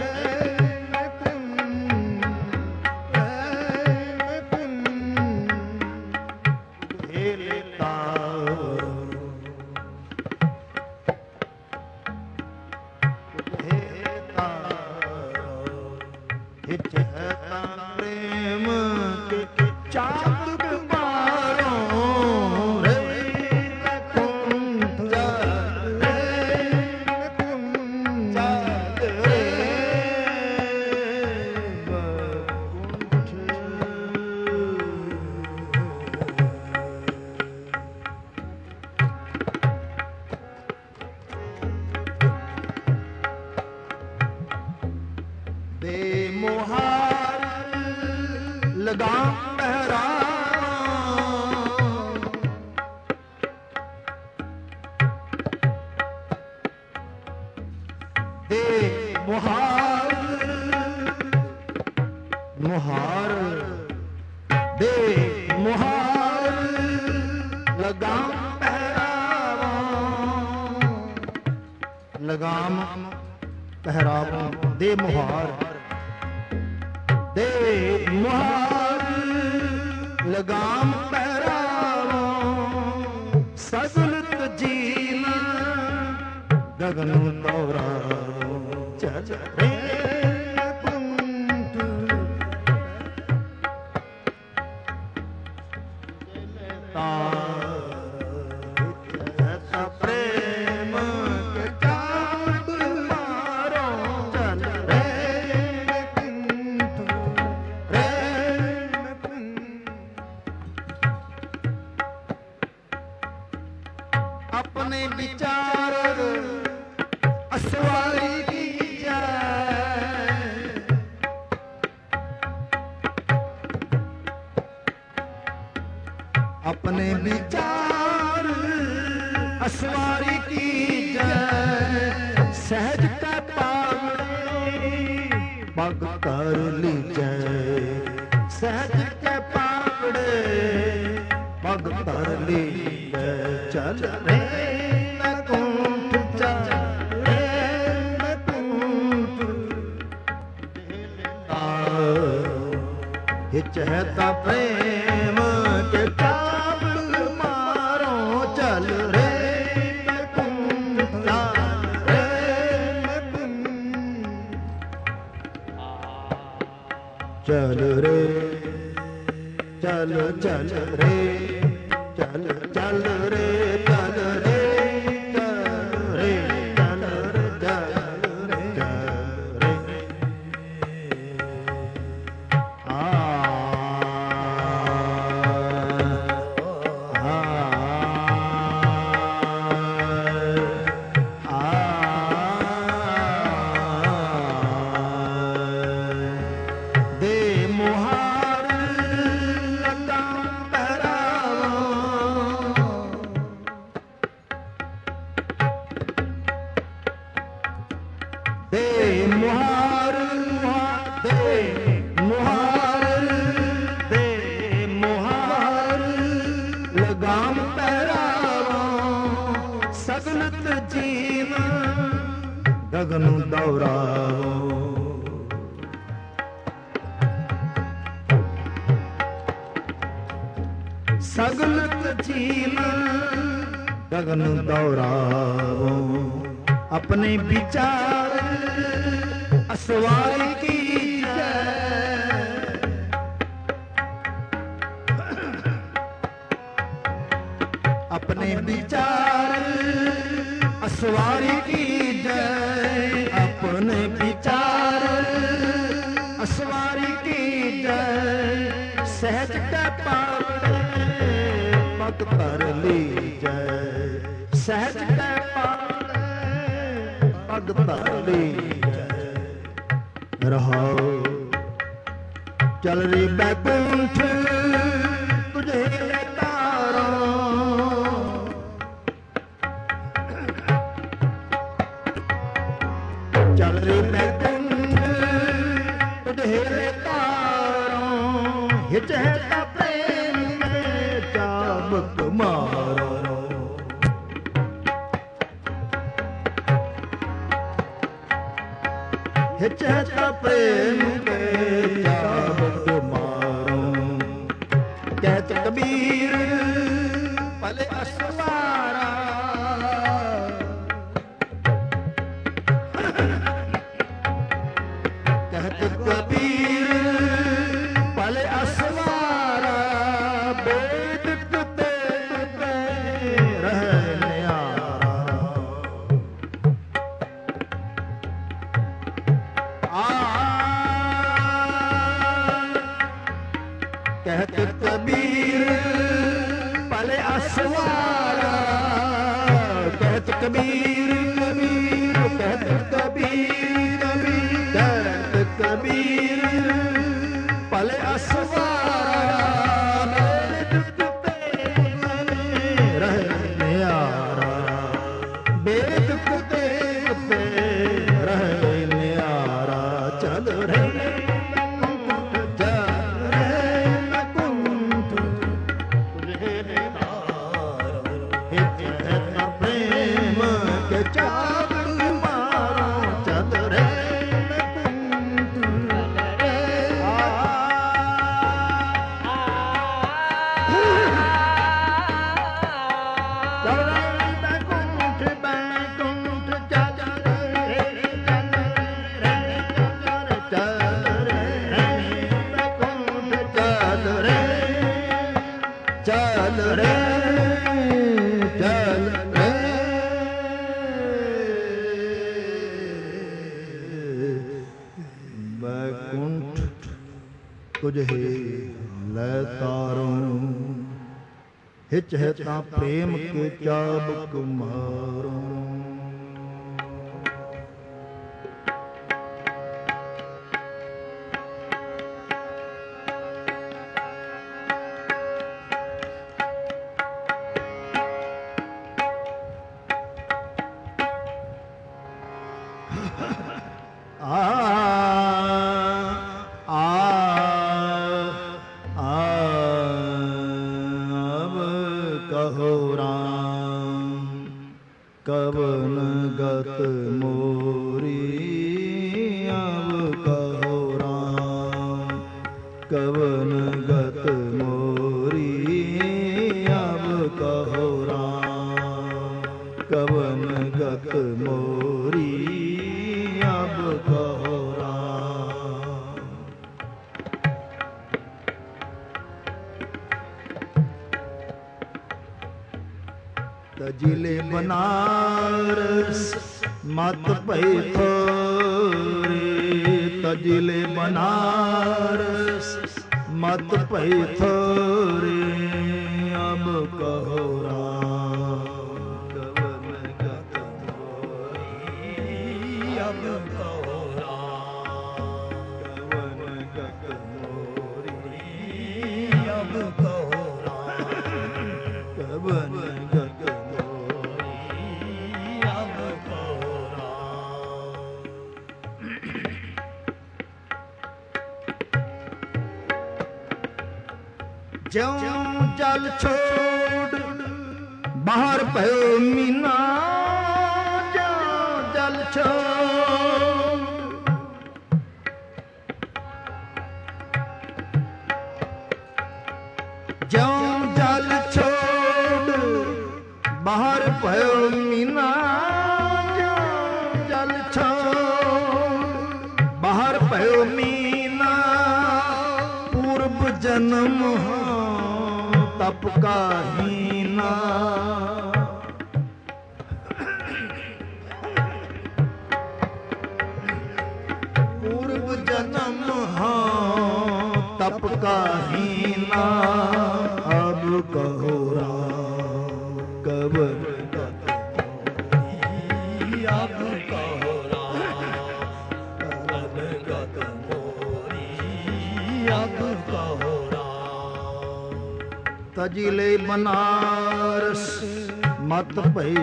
ਹਿਚ ਹੈ ਤਾਂ ਪ੍ਰੇਮ ਕੇ ਚਾਬੁਕ ਮਾਰੋ। ਰੇ ਬੈਕੁੰਠ ਚੱਲ ਰੇ ਬੈਕੁੰਠ ਚੱਲ ਰੇ ਬੈਕੁੰਠ। ਬੇਮੁਹਾਰ ਲਗਾਮ ਪਹਿਰਾਵਾਂ। ਦੇ ਮੁਹਾਰ ਮੁਹਾਰ ਦੇ ਮੁਹਾਰ ਲਗਾਮ ਪਹਿਰਾਵਾਂ। ਲਗਾਮ ਪਹਿਰਾਵਾਂ ਦੇ ਮੁਹਾਰ ਦੇ ਮੁਹਾਰ ਲਗਾਮ ਪਹਿਰਾਵਾਂ। ਸਗਲਤ ਜੀਨ ਗਗਨ ਤੋਰਾ ਚੱਲ ਰੇ ਬੈਕੁੰਠ। ਤਾਂ ਪ੍ਰੇਮ ਕੇ ਚਾਬੁਕ ਮਾਰੋ। ਚੱਲ ਰੇ ਬੈਕੁੰਠ ਰੇ ਬੈਕੁੰਠ। ਆਪਣੇ ਵਿਚਾਰ ਅਸਵਾਰੀ ਕੀ ਜੈ। अपने विचार असवारी की जय सहज का पावड़े पग कर लीजै सहज के पावड़े पग कर लीजै चल रे कुंठ चल रे कुंठ हिच है ता प्रेम के चावल मारो चल रे कुंठ चल रे चल चल रे चल चल रे चल रे चल रे चल रे चल रे चल रे दे मुहार लगा दे मुहार दे मुहार दे मुहार लगाम पैरावा सगलत जीव गगन दौरावो सगलत जीव गगन दौरावो अपने विचार असवारी की जय अपने विचार असवारी की जय अपने विचार असवारी की जय सहज का पावड़े पग कर ली जय सहज का पग ताली रहो चल रे बैकुंठ तुझे तारो चल रे बैकुंठ तुझे तारो हिच है ता प्रेम में चाबुक मारो हिच है ता प्रेम के चाबुक मारो कहत कबीर भले असवारा कहत कबीर भले असवारा बेद कुते रहने कहत कबीर भले असवारा कहत कबीर कबीर कहत कबीर कहत कबीर भले असवारा रहने यारा बेद कुते रहने यारा चल रे चल रे चल रे बैकुंठ तुझे लै तारूं हिच है ता प्रेम के चाबुक मारूं कहो राम कवन गत मोरी अब कहो राम कवन गत मोरी अब कहो राम कवन गत मोरी अब कहो राम। तजिले बनारस मत भय थोरे तजिले बनारस मत भय थोरे अब कहो राम कवन गत मोरी अब कहो राम कवन गत मोरी अब कहो राम कवन गत ज्यों जल छोड़ बाहर भयो मीना ज्यों जल छोड़ ज्यों जल छोड़ बाहर भयो मीना ज्यों जल छोड़ बाहर भयो मीना पूर्व जन्म तप का हीना पूर्व जन्म तप का हीना अब कहो राम कवन गत मोरी अब कहो राम कवन गत मोरी अब कहो तजिले बनारस मत भय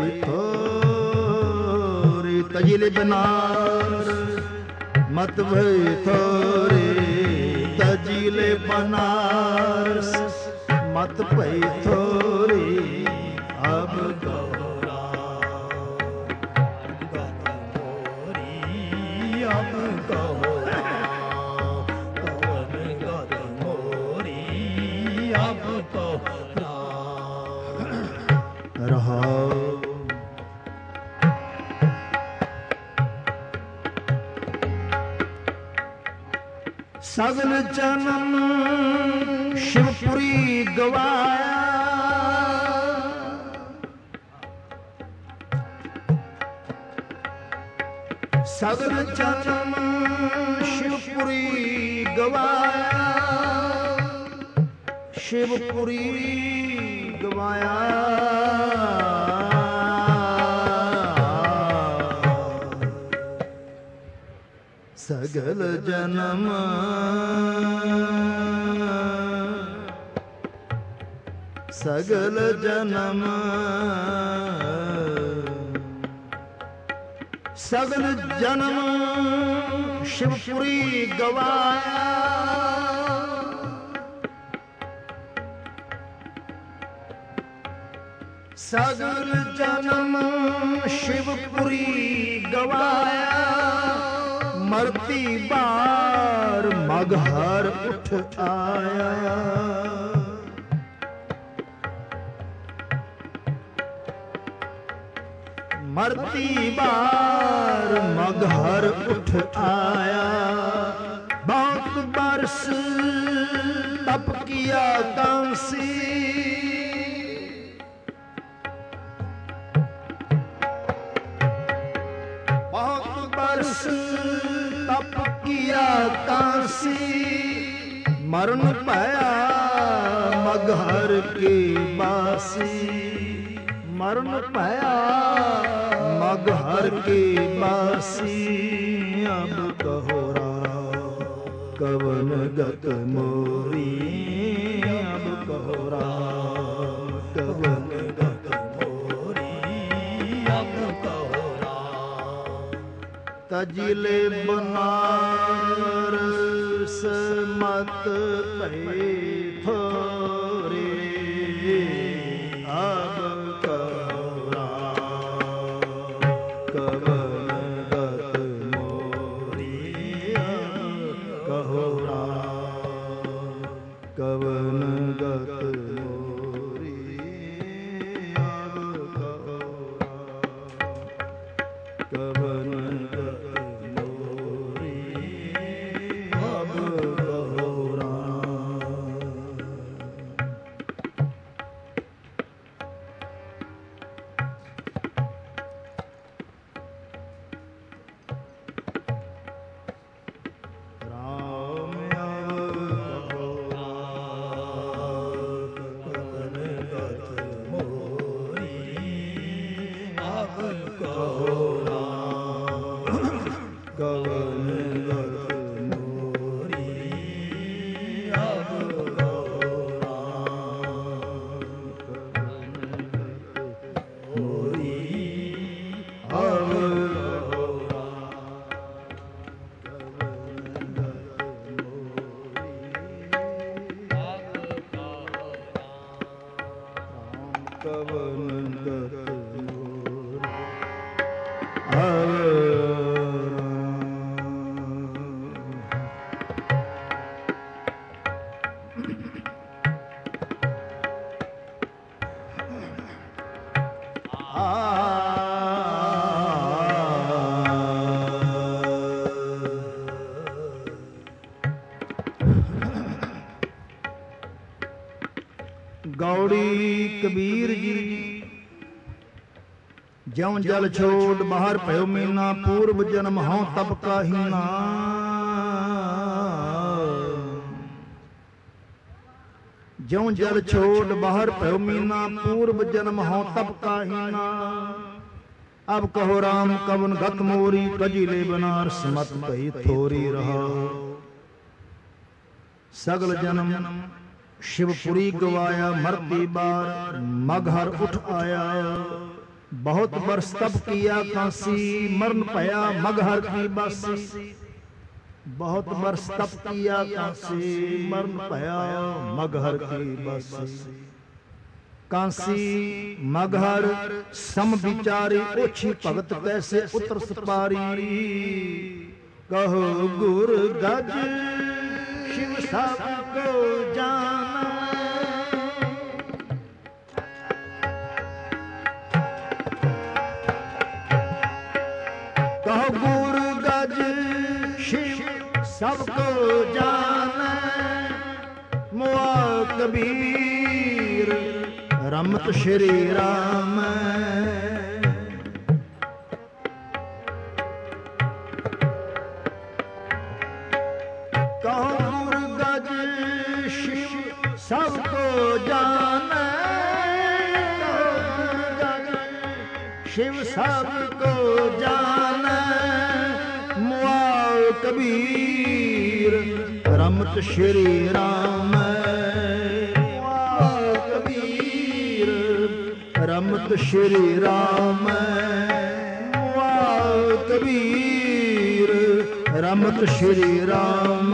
थोरे तजिले बनारस मत भय थोरे तजिले बनारस मत भय थोरे अब कहो राम गत मोरी अब कहो राम कवन गत मोरी अब कहो रहा सगल जन्म शिवपुरी गवाया सगल जन्म शिवपुरी गवाया शिवपुरी गवाया सगल जन्म सगल जन्म सगल जन्म शिवपुरी गवाया सगल जन्म शिवपुरी गवाया मरती बार मगहर उठ आया मरती बार मगहर उठ आया बहुत बरस तप किया कांसी बरस तप किया कांसी मरण पाया मगहर के बासी मरण पाया मगहर के बासी अब कहो राम कवन गत मोरी अब कहो राम कवन गत मोरी अब कहो तजिले बनारस मत भय थोरे अब ਕਹੋ ਰਾਮ ਕਵਨ ਗਤ ਮੋਰੀ ਅਬ ਕਹੋ ਰਾਮ ਕਵਨ ਗਤ ਮੋਰੀ ਅਬ ਗੌੜੀ ਕਬੀਰ ਜੀ ਜਿਉ ਜਲ ਛੋੜ ਬਾਹਰ ਭਇਓ ਮੀਨਾ ਪੂਰਬ ਜਨਮ ਹਉ ਤਪ ਕਾਹੀਨਾ ਜਿਉ ਜਲ ਛੋੜ ਬਾਹਰ ਭਇਓ ਮੀਨਾ ਪੂਰਬ ਜਨਮ ਹਉ ਤਪ ਕਾਹੀਨਾ ਅਬ ਕਹੋ ਰਾਮ ਕਵਨ ਗਤ ਮੋਰੀ ਕਜੀਲੇ ਬਨਾਰਸ ਮਤ ਭਈ ਥੋਰੀ ਰਹਾ ਸਗਲ ਜਨਮ शिवपुरी गवाया मरती बार मगहर उठ आया बहुत बरस तप किया कांसी मरण भया मगहर की बासी बहुत बरस तप किया कांसी मरण भया मगहर की बासी कांसी मगहर सम विचारी ओछी भगत कैसे उतर सपारी कहो गुर गज शिव सब को जाना कहो गुर गज शिव सबको जाना मुआ कबीर रमत श्री राम सबको जाने शिव सबको जाने मुआ कबीर रमत श्री राम मुआ कबीर रमत श्री राम मुआ कबीर रमत श्री राम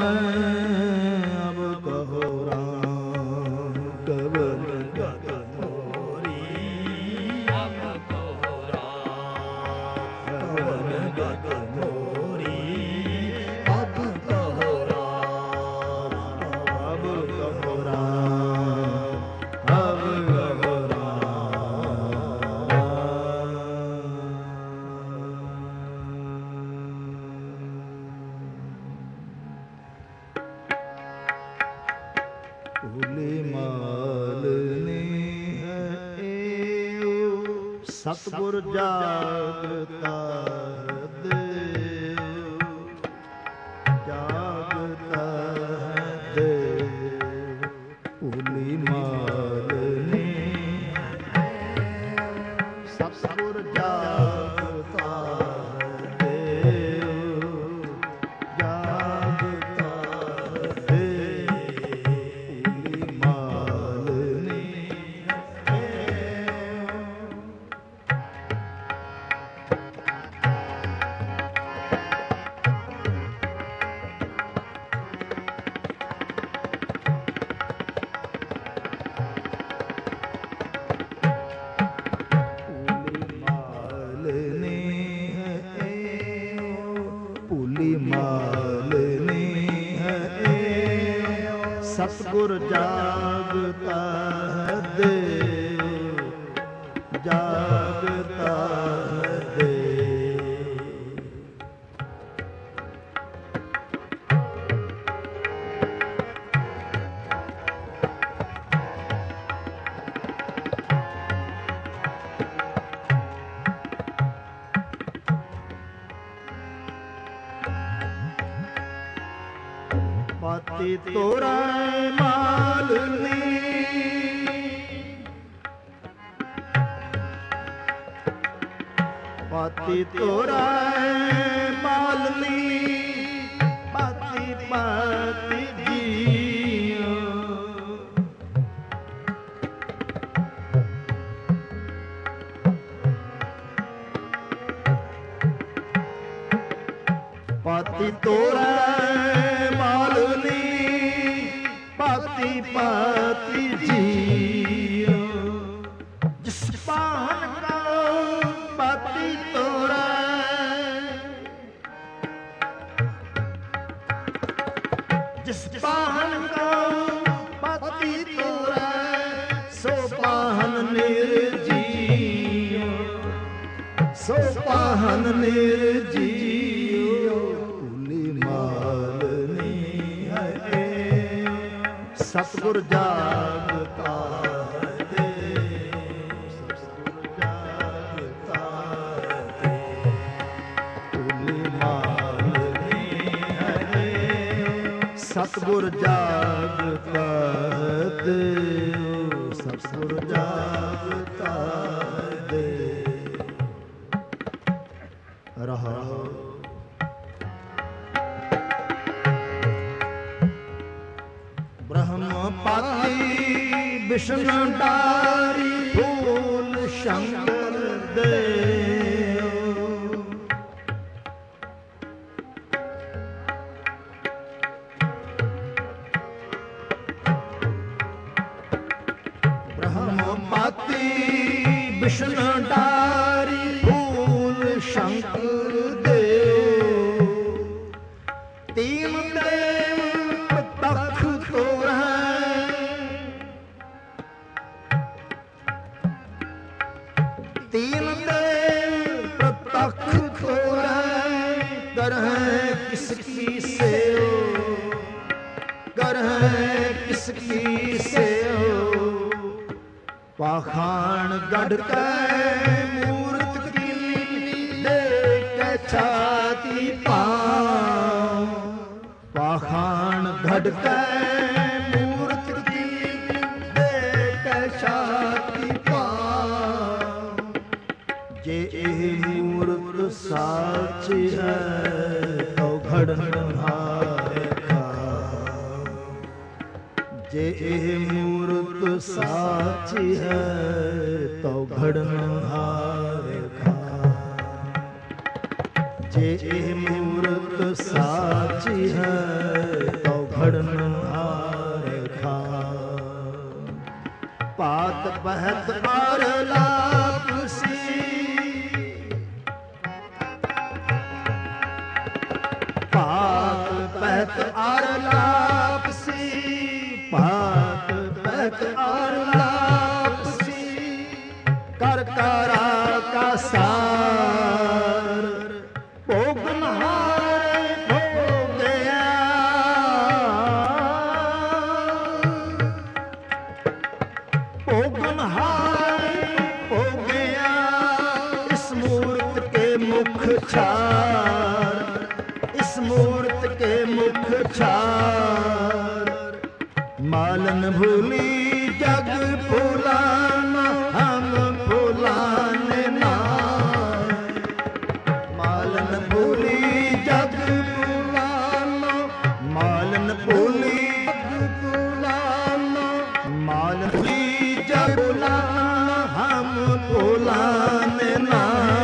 सतगुर जागता देव जागता देव भूली मालनी सतगुर जागता देव जागता देव भूली मालनी सतगुर जागता देव जागता देव पाती तोरा मालनी ਪਾਤੀ ਤੋਰਾ ਮਾਲਨੀ ਪਾਤੀ ਪਾਤੀ ਜੀਓ ਪਾਤੀ ਤੋਰਾ ਮਾਲਨੀ ਪਾਤੀ ਪਾਤੀ ਜੀਓ ਜਿਸ ਪਾਹਨ ਕਾ ਪਾਤੀ ਤੋਰਾ ਜਿਸ ਪਾਹਨ ਕਾ ਪਾਤੀ ਤੋਰਾ ਸੋ ਪਾਹਨ ਨਿਰਜੀਓ ਸੋ ਪਾਹਨ ਨਿਰਜੀਓ ਭੁਲੀ ਮਾਲਨੀ ਹੈ ਸਤਿਗੁਰ ਜਾਗਤਾ ਦੇ ਸਤਿਗੁਰ ਜਾਗਤਾ ਦੇ ਭੁਲੀ ਮਾਲਨੀ ਹੈ ਸਤਿਗੁਰ ਜਾਗਤਾ ਦੇ ਸਤਿਗੁਰ ਜਾਗਤਾ ਦੇ ਰਹਾ ਬ੍ਰਹਮ ਪਾਤੀ ਵਿਸ਼ਨੂੰ ਡਾਰੀ ਫੂਲ ਸ਼ੰਕਰ ਦੇਵ ਬ੍ਰਹਮ ਪਾਤੀ ਵਿਸ਼ਨੂੰ ਡਾਰੀ ਫੂਲ ਸ਼ੰਕਰ ਦੇਵ ਤੀਨ ਦੇਵ ਪ੍ਰਤੱਖ ਤੀਨ ਦੇਵ ਪ੍ਰਤੱਖ ਤੋਰੈ ਕਰਹਿ ਕਿਸ ਕੀ ਸੇਵ ਕਰਹਿ ਕਿਸ ਕੀ ਸੇਵ ਪਾਖਾਨ ਗੜ ਕੈ ਮੂਰਤ ਕੀਨੀ ਦੇ ਕੈ ਛਾਤੀ ਪਾਉ ਪਾਖਾਨ ਗੜ ਕੈ ਮੂਰਤ ਕੀਨੀ ਦੇ ਕੈ ਛਾਤੀ ਪਾਉ ਜੇ ਇਹ ਮੂਰਤ ਸਾਚ ਹੈ ਤਉ ਘੜਨ ਹਾਰੇ ਖਾਉ ਜੇ ਇਹ ਮੂਰਤ ਸਾਚ ਹੈ ਤਉ ਘੜਨ ਹਾਰੇ ਖਾਉ ਜੇ ਇਹ ਮੂਰਤ ਸਾਚ ਹੈ ਤਉ ਘੜਨ ਹਾਰੇ ਖਾਉ ਪਾਤ ਬਹਿਤ ਅਰ ਲਾਪਸੀ ਪਾਤ ਬਹਿਤ ਅਰ ਲਾਪਸੀ ਪਾਤ ਬਹਿਤ ਅਰ ਲਾਪਸੀ ਕਰ ਕਰਾ ਕਾ ਸਾਰ ਭੋਗਨ ਹਾਰੇ ਭੋਗਿਆ ਭੋਗਨ ਹਾਰੇ ਭੋਗਿਆ ਇਸ ਮੂਰਤ ਕੇ ਮੁਖ ਛਾਰ ਇਸ ਮੂਰਤ ਕੇ ਮੁਖ ਛਾਰ ਮਾਲਨ ਭੂਲੀ ਜਗ ਭੁਲਾਨਾ ਹਮ ਭੁਲਾਨੇ ਨਾ ਮਾਲਨ ਭੂਲੀ ਜਗ ਭੁਲਾਨਾ ਮਾਲਨ ਭੂਲੀ ਜਗ ਭੁਲਾਨਾ ਮਾਲਨ ਭੂਲੀ ਜਗ ਭੁਲਾਨਾ ਹਮ ਭੁਲਾਨੇ ਨਾ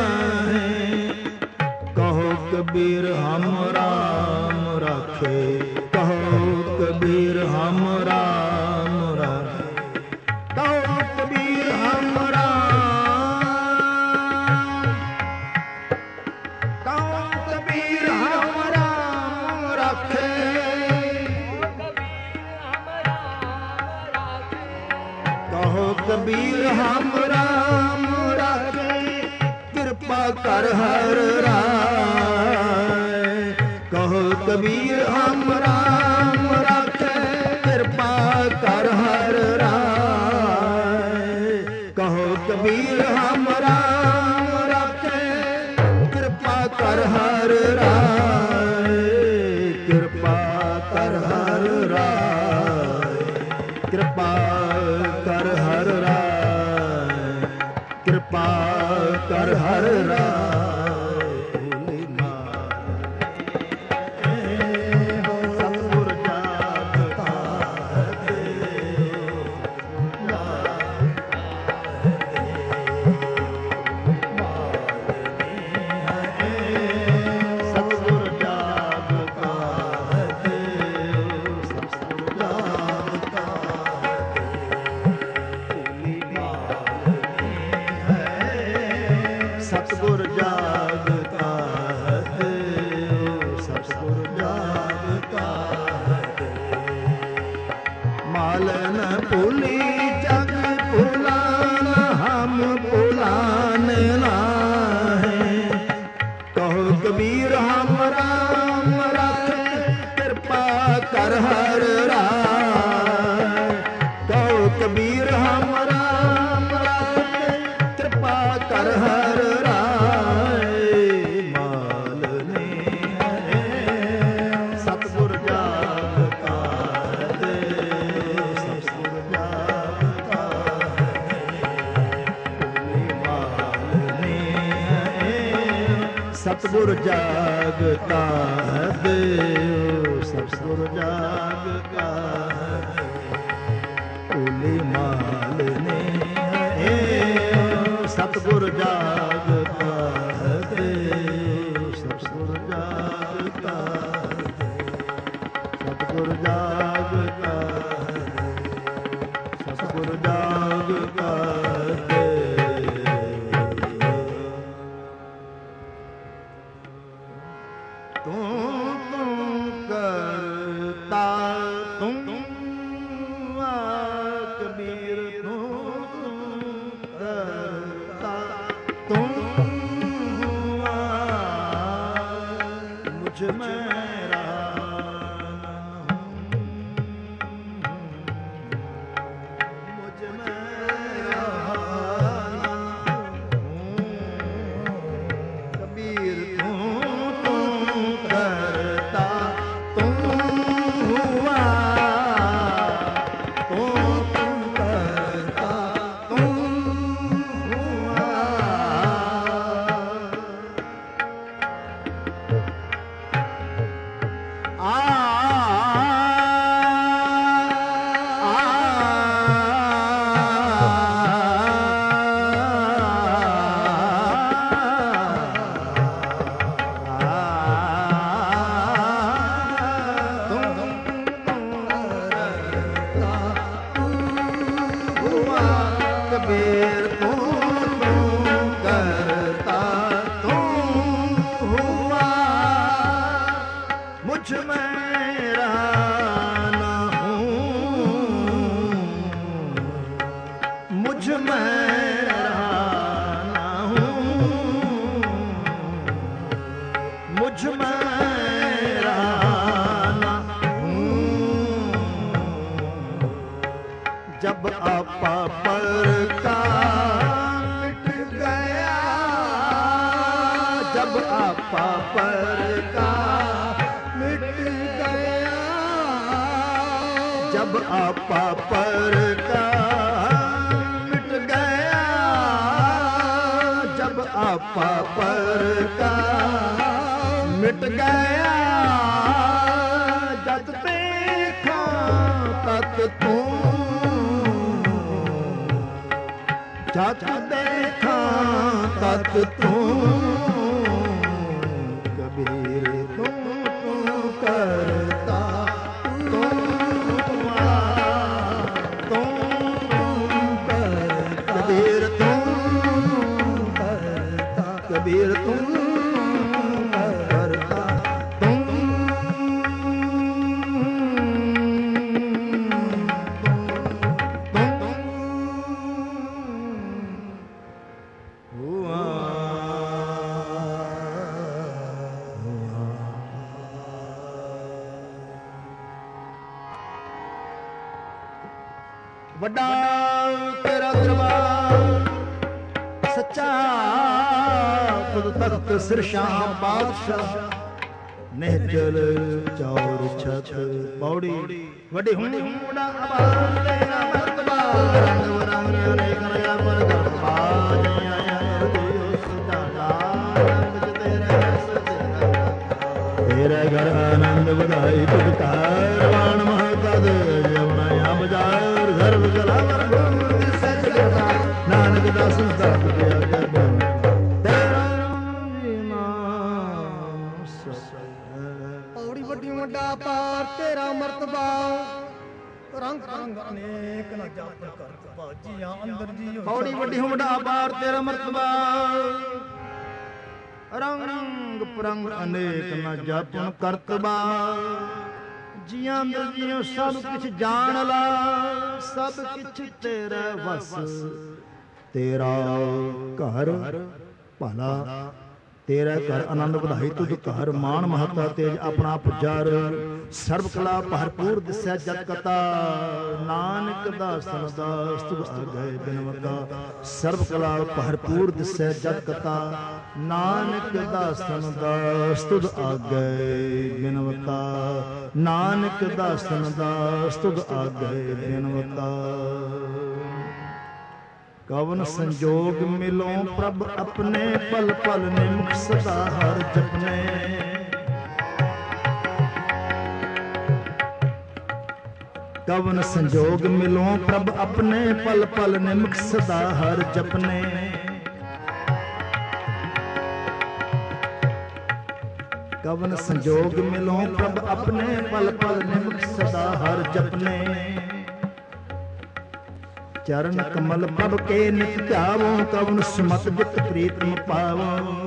ਕਹੋ ਕਬੀਰ ਹਮ ਰਾਮ ਰਾਖੇ ਕਹੋ ਕਬੀਰ ਹਮ ਰਾਮ ਰਾਖੇ ਕਹੋ ਕਬੀਰ ਹਮ ਰਾਮ ਕਹੋ ਕਬੀਰ ਹਮ ਰਾਮ ਰਾਖੇ ਕਹੋ ਕਬੀਰ ਹਮ ਰਾਮ ਰਾਖੇ ਕਿਰਪਾ ਕਰ ਹਰ ਰਾਏ ਕਹੋ ਕਬੀਰ ਹਮ ਰਾਮ ਰਾਖੇ ਕਿਰਪਾ ਕਰ ਹਰ ਰਾਏ ਕਹੋ ਕਬੀਰ ਹਮ ਰਾਮ ਰਾਖੇ ਕਿਰਪਾ ਕਰ ਹਰ ਰਾਏ ਕਿਰਪਾ ਕਰ ਹਰ ਰਾਏ ਕਿਰਪਾ ਕਰ ਹਰ ਰਾਏ ਕਿਰਪਾ ਕਰ ਹਰ ਰਾਏ ਜਾਗ ਕਾਹਤੇ, ਸਤਿਗੁਰ ਜਾਗ ਕਾਹਤੇ। ਮਾਲ ਨ ਭੂਲੀ ਜਗ ਭੁਲਾਨ, ਹਮ ਭੁਲਾਨ ਨਾਹੀਂ। ਕਹੋ ਕਬੀਰ ਹਮ ਰਾਮ ਰਖ, ਕਿਰਪਾ ਕਰ ਹਰ ਰਾਏ। ਕਹੋ ਕਬੀਰ ਹਮ ਰਾਮ ਰਖ, ਕਿਰਪਾ ਕਰ ਹਰ ਰਾਏ। ਮਾਲ ਨੇ ਸਤਿਗੁਰ ਜਾਗ ਕਾਹਤੇ, ਸਤਿਗੁਰ ਜਾਗ ਕਾਹਤੇ। ਮਾਲ ਨੇ ਸਤਿਗੁਰ ਜਾਗ ਕਾਹਤੇ, ਸਤਿਗੁਰ ਜਾਗ ਕਾਹਤੇ। ਭੋਲੇ ਮਾਲ ਨੇ ਸਤਿਗੁਰ ਜਾਗ ਕਾਹਤੇ, ਸਤਿਗੁਰ ਜਾਗ ਕਾਹਤੇ। ਸਤਿਗੁਰ ਜਾਗ ਕਾਹਤੇ, ਸਤਿਗੁਰ ਜਾਗ ਕਾਹਤੇ। ਤੂੰ ਕਰਤਾ ਤੂੰ ਕਬੀਰ, ਤੂੰ ਕਰਤਾ ਤੂੰ ਮੁਝ ਮੇਰਾ ਮੁਝ ਮੇਰਾ ਕਬੀਰ, ਤੂੰ ਕਰਤਾ ਤੂੰ ਕਬੀਰ, ਤੂੰ ਕਰਤਾ ਤੂੰ ਹੁਆ, ਮੁਝ ਮੇਰਾ ਨਾ ਹੂੰ, ਮੁਝ ਮੇਰਾ ਨਾ ਹੂੰ, ਮੁਝ ਮੇਰਾ ਨਾ ਹੂੰ। ਜਬ ਆਪਾ ਪਰ ਕਾ ਮਿਟ ਗਿਆ, ਜਬ ਆਪਾ ਪਰ ਕਾ ਮਿਟ ਗਿਆ, ਜਬ ਆਪਾ ਪਰ ਕਾ ਮਿਟ ਗਿਆ, ਜਬ ਆਪਾ ਪਰ ਕਾ ਮਿਟ ਗਿਆ। ਜਦ ਦੇਖਾਂ ਤਤ ਤੂੰ, ਜਦ ਦੇਖਾਂ ਤਤ ਤੂੰ। ਕਬੀਰ, ਤੂੰ ਕਰਤਾ ਤੂੰ ਕਰਤਾ। ਕਬੀਰ, ਤੂੰ ਕਰਤਾ, ਕਬੀਰ ਤੂੰ ਕਰਤਾ ਤੂੰ। ਵੱਡਾ ਤੇਰਾ ਦਰਬਾਰ ਸੱਚਾ, ਖੁਦ ਤਖਤ ਸਿਰਸ਼ਾਹ ਪਾਤਸ਼ਾਹ। ਨਿਹਚਲ ਚੌਰ ਛਤ ਪੌੜੀ, ਵੱਡੀ ਹੁੰਦੀ ਹੁੰਡਾ ਆਬਾਦ ਤੇਰਾ ਮਰਤਬਾ। ਰੰਗ ਬਰੰਗ ਅਨੇਕ ਨਯਾ ਪਰ ਗਰਬਾ, ਆਇਆ ਦਿਓ ਸੁਜਾਨਾ ਰੰਗ ਤੇਰੇ ਸਜਣਾ। ਤੇਰੇ ਘਰ ਆਨੰਦ ਵਧਾਈ ਤੁਧਕਾਰ, ਵਾਣ ਮਹਕਦ ਜਮਨਾ ਬਜਾਰ। ਸਰਬ ਕਲਾ ਵਰਗੁਣ ਸਚ ਕਰਤਾ, ਨਾਨਕ ਦਾਸ ਦਾਤ ਦਿਆ ਕਰਦਾ। ਤੇਰਾ ਨਾਮ ਪੌੜੀ ਵੱਡੀ ਵੱਡਾ ਪਾਰ ਤੇਰਾ ਮਰਤਬਾ। ਰੰਗ ਰੰਗ ਅਨੇਕ ਨਾ ਜਾਪ ਕਰ ਬਾਜੀਆਂ ਅੰਦਰ ਜੀ। ਪੌੜੀ ਵੱਡੀ ਵੱਡਾ ਪਾਰ ਤੇਰਾ ਮਰਤਬਾ। ਰੰਗ ਪ੍ਰੰਗ ਅਨੇਕ ਨ ਜਾਪਨ ਕਰਤਬਾ। ਜੀਆਂ ਦਰਜੀਆਂ ਸਭ ਕਿਛ ਜਾਣ ਲਾ, ਸਭ ਕਿਛ ਤੇਰਾ ਵਸ। ਤੇਰਾ ਘਰ ਭਲਾ, ਤੇਰਾ ਘਰ ਆਨੰਦ ਵਧਾਈ ਤੁਧ ਘਰ। ਮਾਨ ਮਹੱਤਾ ਤੇਜ ਆਪਣਾ ਪੁਜਾਰ, ਸਰਬ ਕਲਾ ਭਰਪੂਰ ਦਿਸੈ ਜਤ ਕਤਾ। ਨਾਨਕ ਦਾਸਨ ਦਾਸ ਤੁਧ ਆਗੇ ਬਿਨਵਤਾ, ਸਰਬ ਕਲਾ ਭਰਪੂਰ ਦਿਸੈ ਜਤ ਕਤਾ। ਨਾਨਕ ਦਾਸਨ ਦਾਸ ਤੁਧ ਆਗੇ ਬਿਨਵਤਾ, ਨਾਨਕ ਦਾਸਨ ਦਾਸ ਤੁਧ ਆਗੇ ਬਿਨਵਤਾ। ਕਵਨ ਸੰਜੋਗ ਮਿਲੋਂ ਪ੍ਰਭ ਆਪਣੇ, ਪਲ ਪਲ ਨਿਮਖ ਸਦਾ ਹਰ ਜਪਨੇ। ਕਵਨ ਸੰਜੋਗ ਮਿਲੋਂ ਪ੍ਰਭ ਆਪਣੇ, ਪਲ ਪਲ ਨਿਮਖ ਸਦਾ ਹਰ ਜਪਨੇ। ਕਵਨ ਸੰਜੋਗ ਮਿਲੋਂ ਪ੍ਰਭ ਆਪਣੇ, ਪਲ ਪਲ ਨਿਮਖ ਸਦਾ ਹਰ ਜਪਨੇ। ਚਰਨ ਕਮਲ ਪ੍ਰਭ ਕੇ ਨਿਤ ਧਿਆਵੋ, ਕਵਨ ਸੁਮਤ ਜਿਤ ਪ੍ਰੀਤਮ ਪਾਵੋ।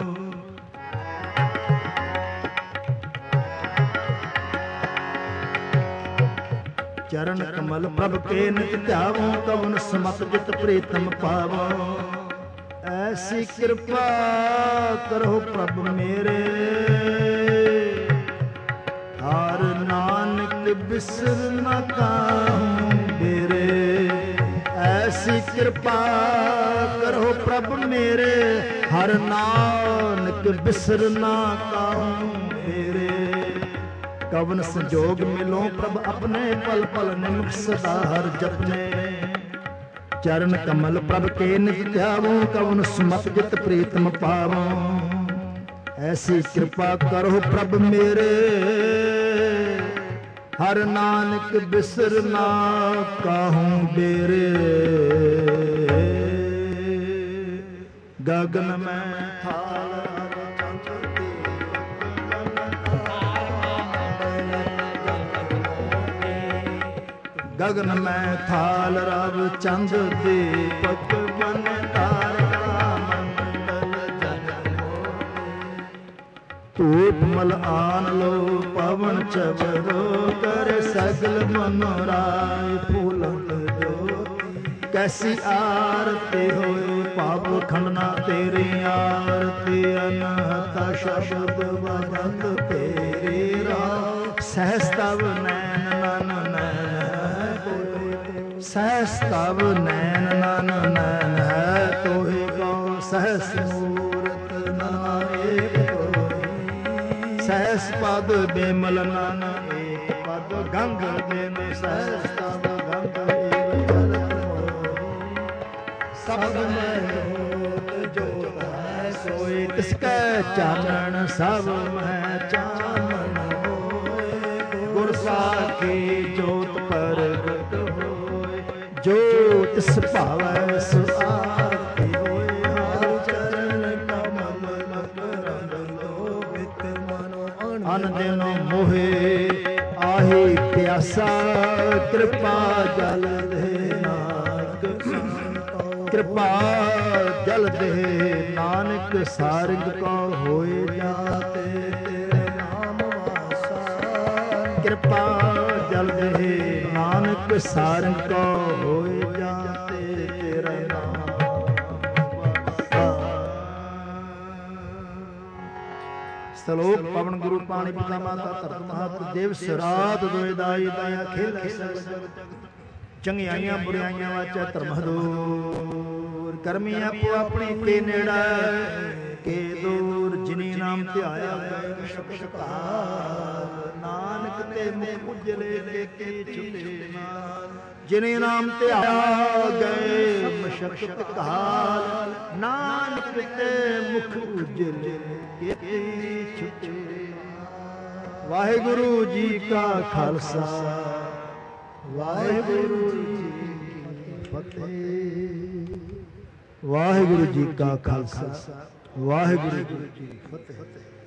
ਚਰਨ ਕਮਲ ਪ੍ਰਭ ਕੇ ਨਿਤ ਧਿਆਵੋ, ਕਵਨ ਸੁਮਤ ਜਿਤ ਪ੍ਰੀਤਮ ਪਾਵੋ। ਐਸੀ ਕਿਰਪਾ ਕਰੋ ਪ੍ਰਭ ਮੇਰੇ, ਹਰ ਨਾਨਕ ਬਿਸਰ ਨ ਕਾਹੂੰ ਮੇਰੇ। ਐਸੀ ਕਿਰਪਾ ਕਰੋ ਪ੍ਰਭ ਮੇਰੇ, ਹਰ ਨਾਨਕ ਬਿਸਰ ਨਾ ਕਾਹੂੰ ਮੇਰੇ। ਕਵਨ ਸੰਜੋਗ ਮਿਲੋਂ ਪ੍ਰਭ ਆਪਣੇ, ਪਲ ਪਲ ਨਿਮਖ ਸਦਾ ਹਰ ਜਪਨੇ। ਚਰਨ ਕਮਲ ਪ੍ਰਭ ਕੇ ਨਿਤ ਧਿਆਵੋ, ਕਵਨ ਸੁਮਤ ਜਿਤ ਪ੍ਰੀਤਮ ਪਾਵੋ। ਐਸੀ ਕਿਰਪਾ ਕਰੋ ਪ੍ਰਭ ਮੇਰੇ, ਹਰ ਨਾਨਕ ਬਿਸਰ ਨਾ ਕਾਹੂੰ ਬੇਰੇ। ਗਗਨ ਮੈਂ ਥਾਲ ਗਗਨ ਮੈਂ ਥਾਲ ਰਵ ਚੰਦ ਦੀਪਕ ਬਨ ਤਾਰਕਾ ਮੰਡਲ ਜਨ ਮੋਹੇ। ਧੂਪ ਮਲ ਆਨ ਲੋ ਪਵਨ ਚਵਰੋ, ਕਰ ਸਗਲ ਮਨੋਰਾਏ ਫੂਲਨ ਜੋਤੀ। ਕੈਸੀ ਆਰਤੀ ਹੋਏ ਪਾਪ ਖੰਡਨਾ ਤੇਰੀ ਆਰਤੀ। ਅਨਹਤਾ ਸ਼ਬਦ ਵਜੰਦ ਤੇਰੀ ਰਾ, ਸਹਿਸ ਤਵ ਨੈਣ ਨਨ ਨੈਣ ਕੋਇ। ਸਹਿਸ ਤਵ ਨੈਣ ਨਨ ਨੈਣ ਹੈ ਤੋਹਿ ਕਉ। ਸਹਿਸ ਮੂਰਤ ਨਾਨਕ ਕੋਇ। ਸਹਿਸ ਪਦ ਬੇਮਲ ਨਨ ਏਕ ਪਦ ਗੰਗ ਦੇਨ। ਸਹਿਸ ਤਵ ਗੰਗ ਏਵ ਚਰਨ ਹੋਇ। ਸਭ ਮੈਂ ਜੋਤ ਜੋਤ ਹੈ ਸੋਇ, ਤਿਸ ਕੈ ਚਾਨਣ ਸਭ ਮੈਂ ਚਾਨਣ ਹੋਏ। ਗੁਰ ਸਾਖੀ ਜੋਤ ਪ੍ਰਗਟ ਹੋਏ, ਜੋ ਤਿਸ ਭਾਵੈ ਸੋ ਆਰਤੀ ਹੋਏ। ਹਰਿ ਚਰਨ ਕਮਲ ਮਕਰੰਦ ਲੋਭਿਤ ਮਨੋ ਅਨ ਦਿਨ ਮੋਹੇ। ਆਹੀ ਪਿਆਸਾ ਕਿਰਪਾ ਜਲ ਦੇ ਨਾਨਕ। ਕਿਰਪਾ ਜਲ ਦੇ ਨਾਨਕ, ਸਾਰਿੰਗ ਕੋ ਹੋਏ ਜਾਤੇ ਤੇਰੇ ਨਾਮ ਵਾਸਾ। ਕਿਰਪਾ ਜਲ ਦੇ ਨਾਨਕ, ਸਾਰਿੰਗ ਕੋ ਹੋਏ ਜਾਤੇ ਤੇਰੇ ਨਾਮ ਵਾਸਾ। ਸਲੋਕ ਪਵਨ ਗੁਰੂ ਪਾਣੀ ਪਿਤਾ ਮਾਤਾ ਧਰਤ ਮਹਤ ਦੇਵ ਸਿਰਾਤ ਦੋਇ ਦਾਈ ਦਇਆ ਖੇਲੇ ਸਭ ਜਗਤ। ਚੰਗਿਆਈਆਂ ਬੁਰਾਈਆਂ ਵਾਚੈ ਧਰਮ ਦੂਰ। ਕਰਮੀ ਆਪੋ ਆਪਣੀ ਕੇ ਨੇੜਾ ਕੇ ਦੂਰ। ਜਿਨੀ ਨਾਮ ਧਿਆਇਆ ਗਏ ਸ਼ਬਦ ਕਾਲ। ਨਾਨਕ ਤੇ ਮੁਖ ਉਜਲੇ ਕੇ ਛੁਟੇ ਨਾਲ। ਜਿਨੇ ਨਾਮ ਧਿਆਇਆ ਗਏ ਮਸ਼ਕਤ ਕਾਲ। ਨਾਨਕ ਤੇ ਮੁਖ ਉਜਲੇ ਕੇ ਛੁਟੇ। ਵਾਹਿਗੁਰੂ ਜੀ ਕਾ ਖਾਲਸਾ, ਵਾਹਿਗੁਰੂ ਜੀ ਕੀ ਫਤਿਹ। ਵਾਹਿਗੁਰੂ ਜੀ ਕਾ ਖਾਲਸਾ, ਵਾਹਿਗੁਰੂ ਜੀ ਕੀ ਫਤਿਹ।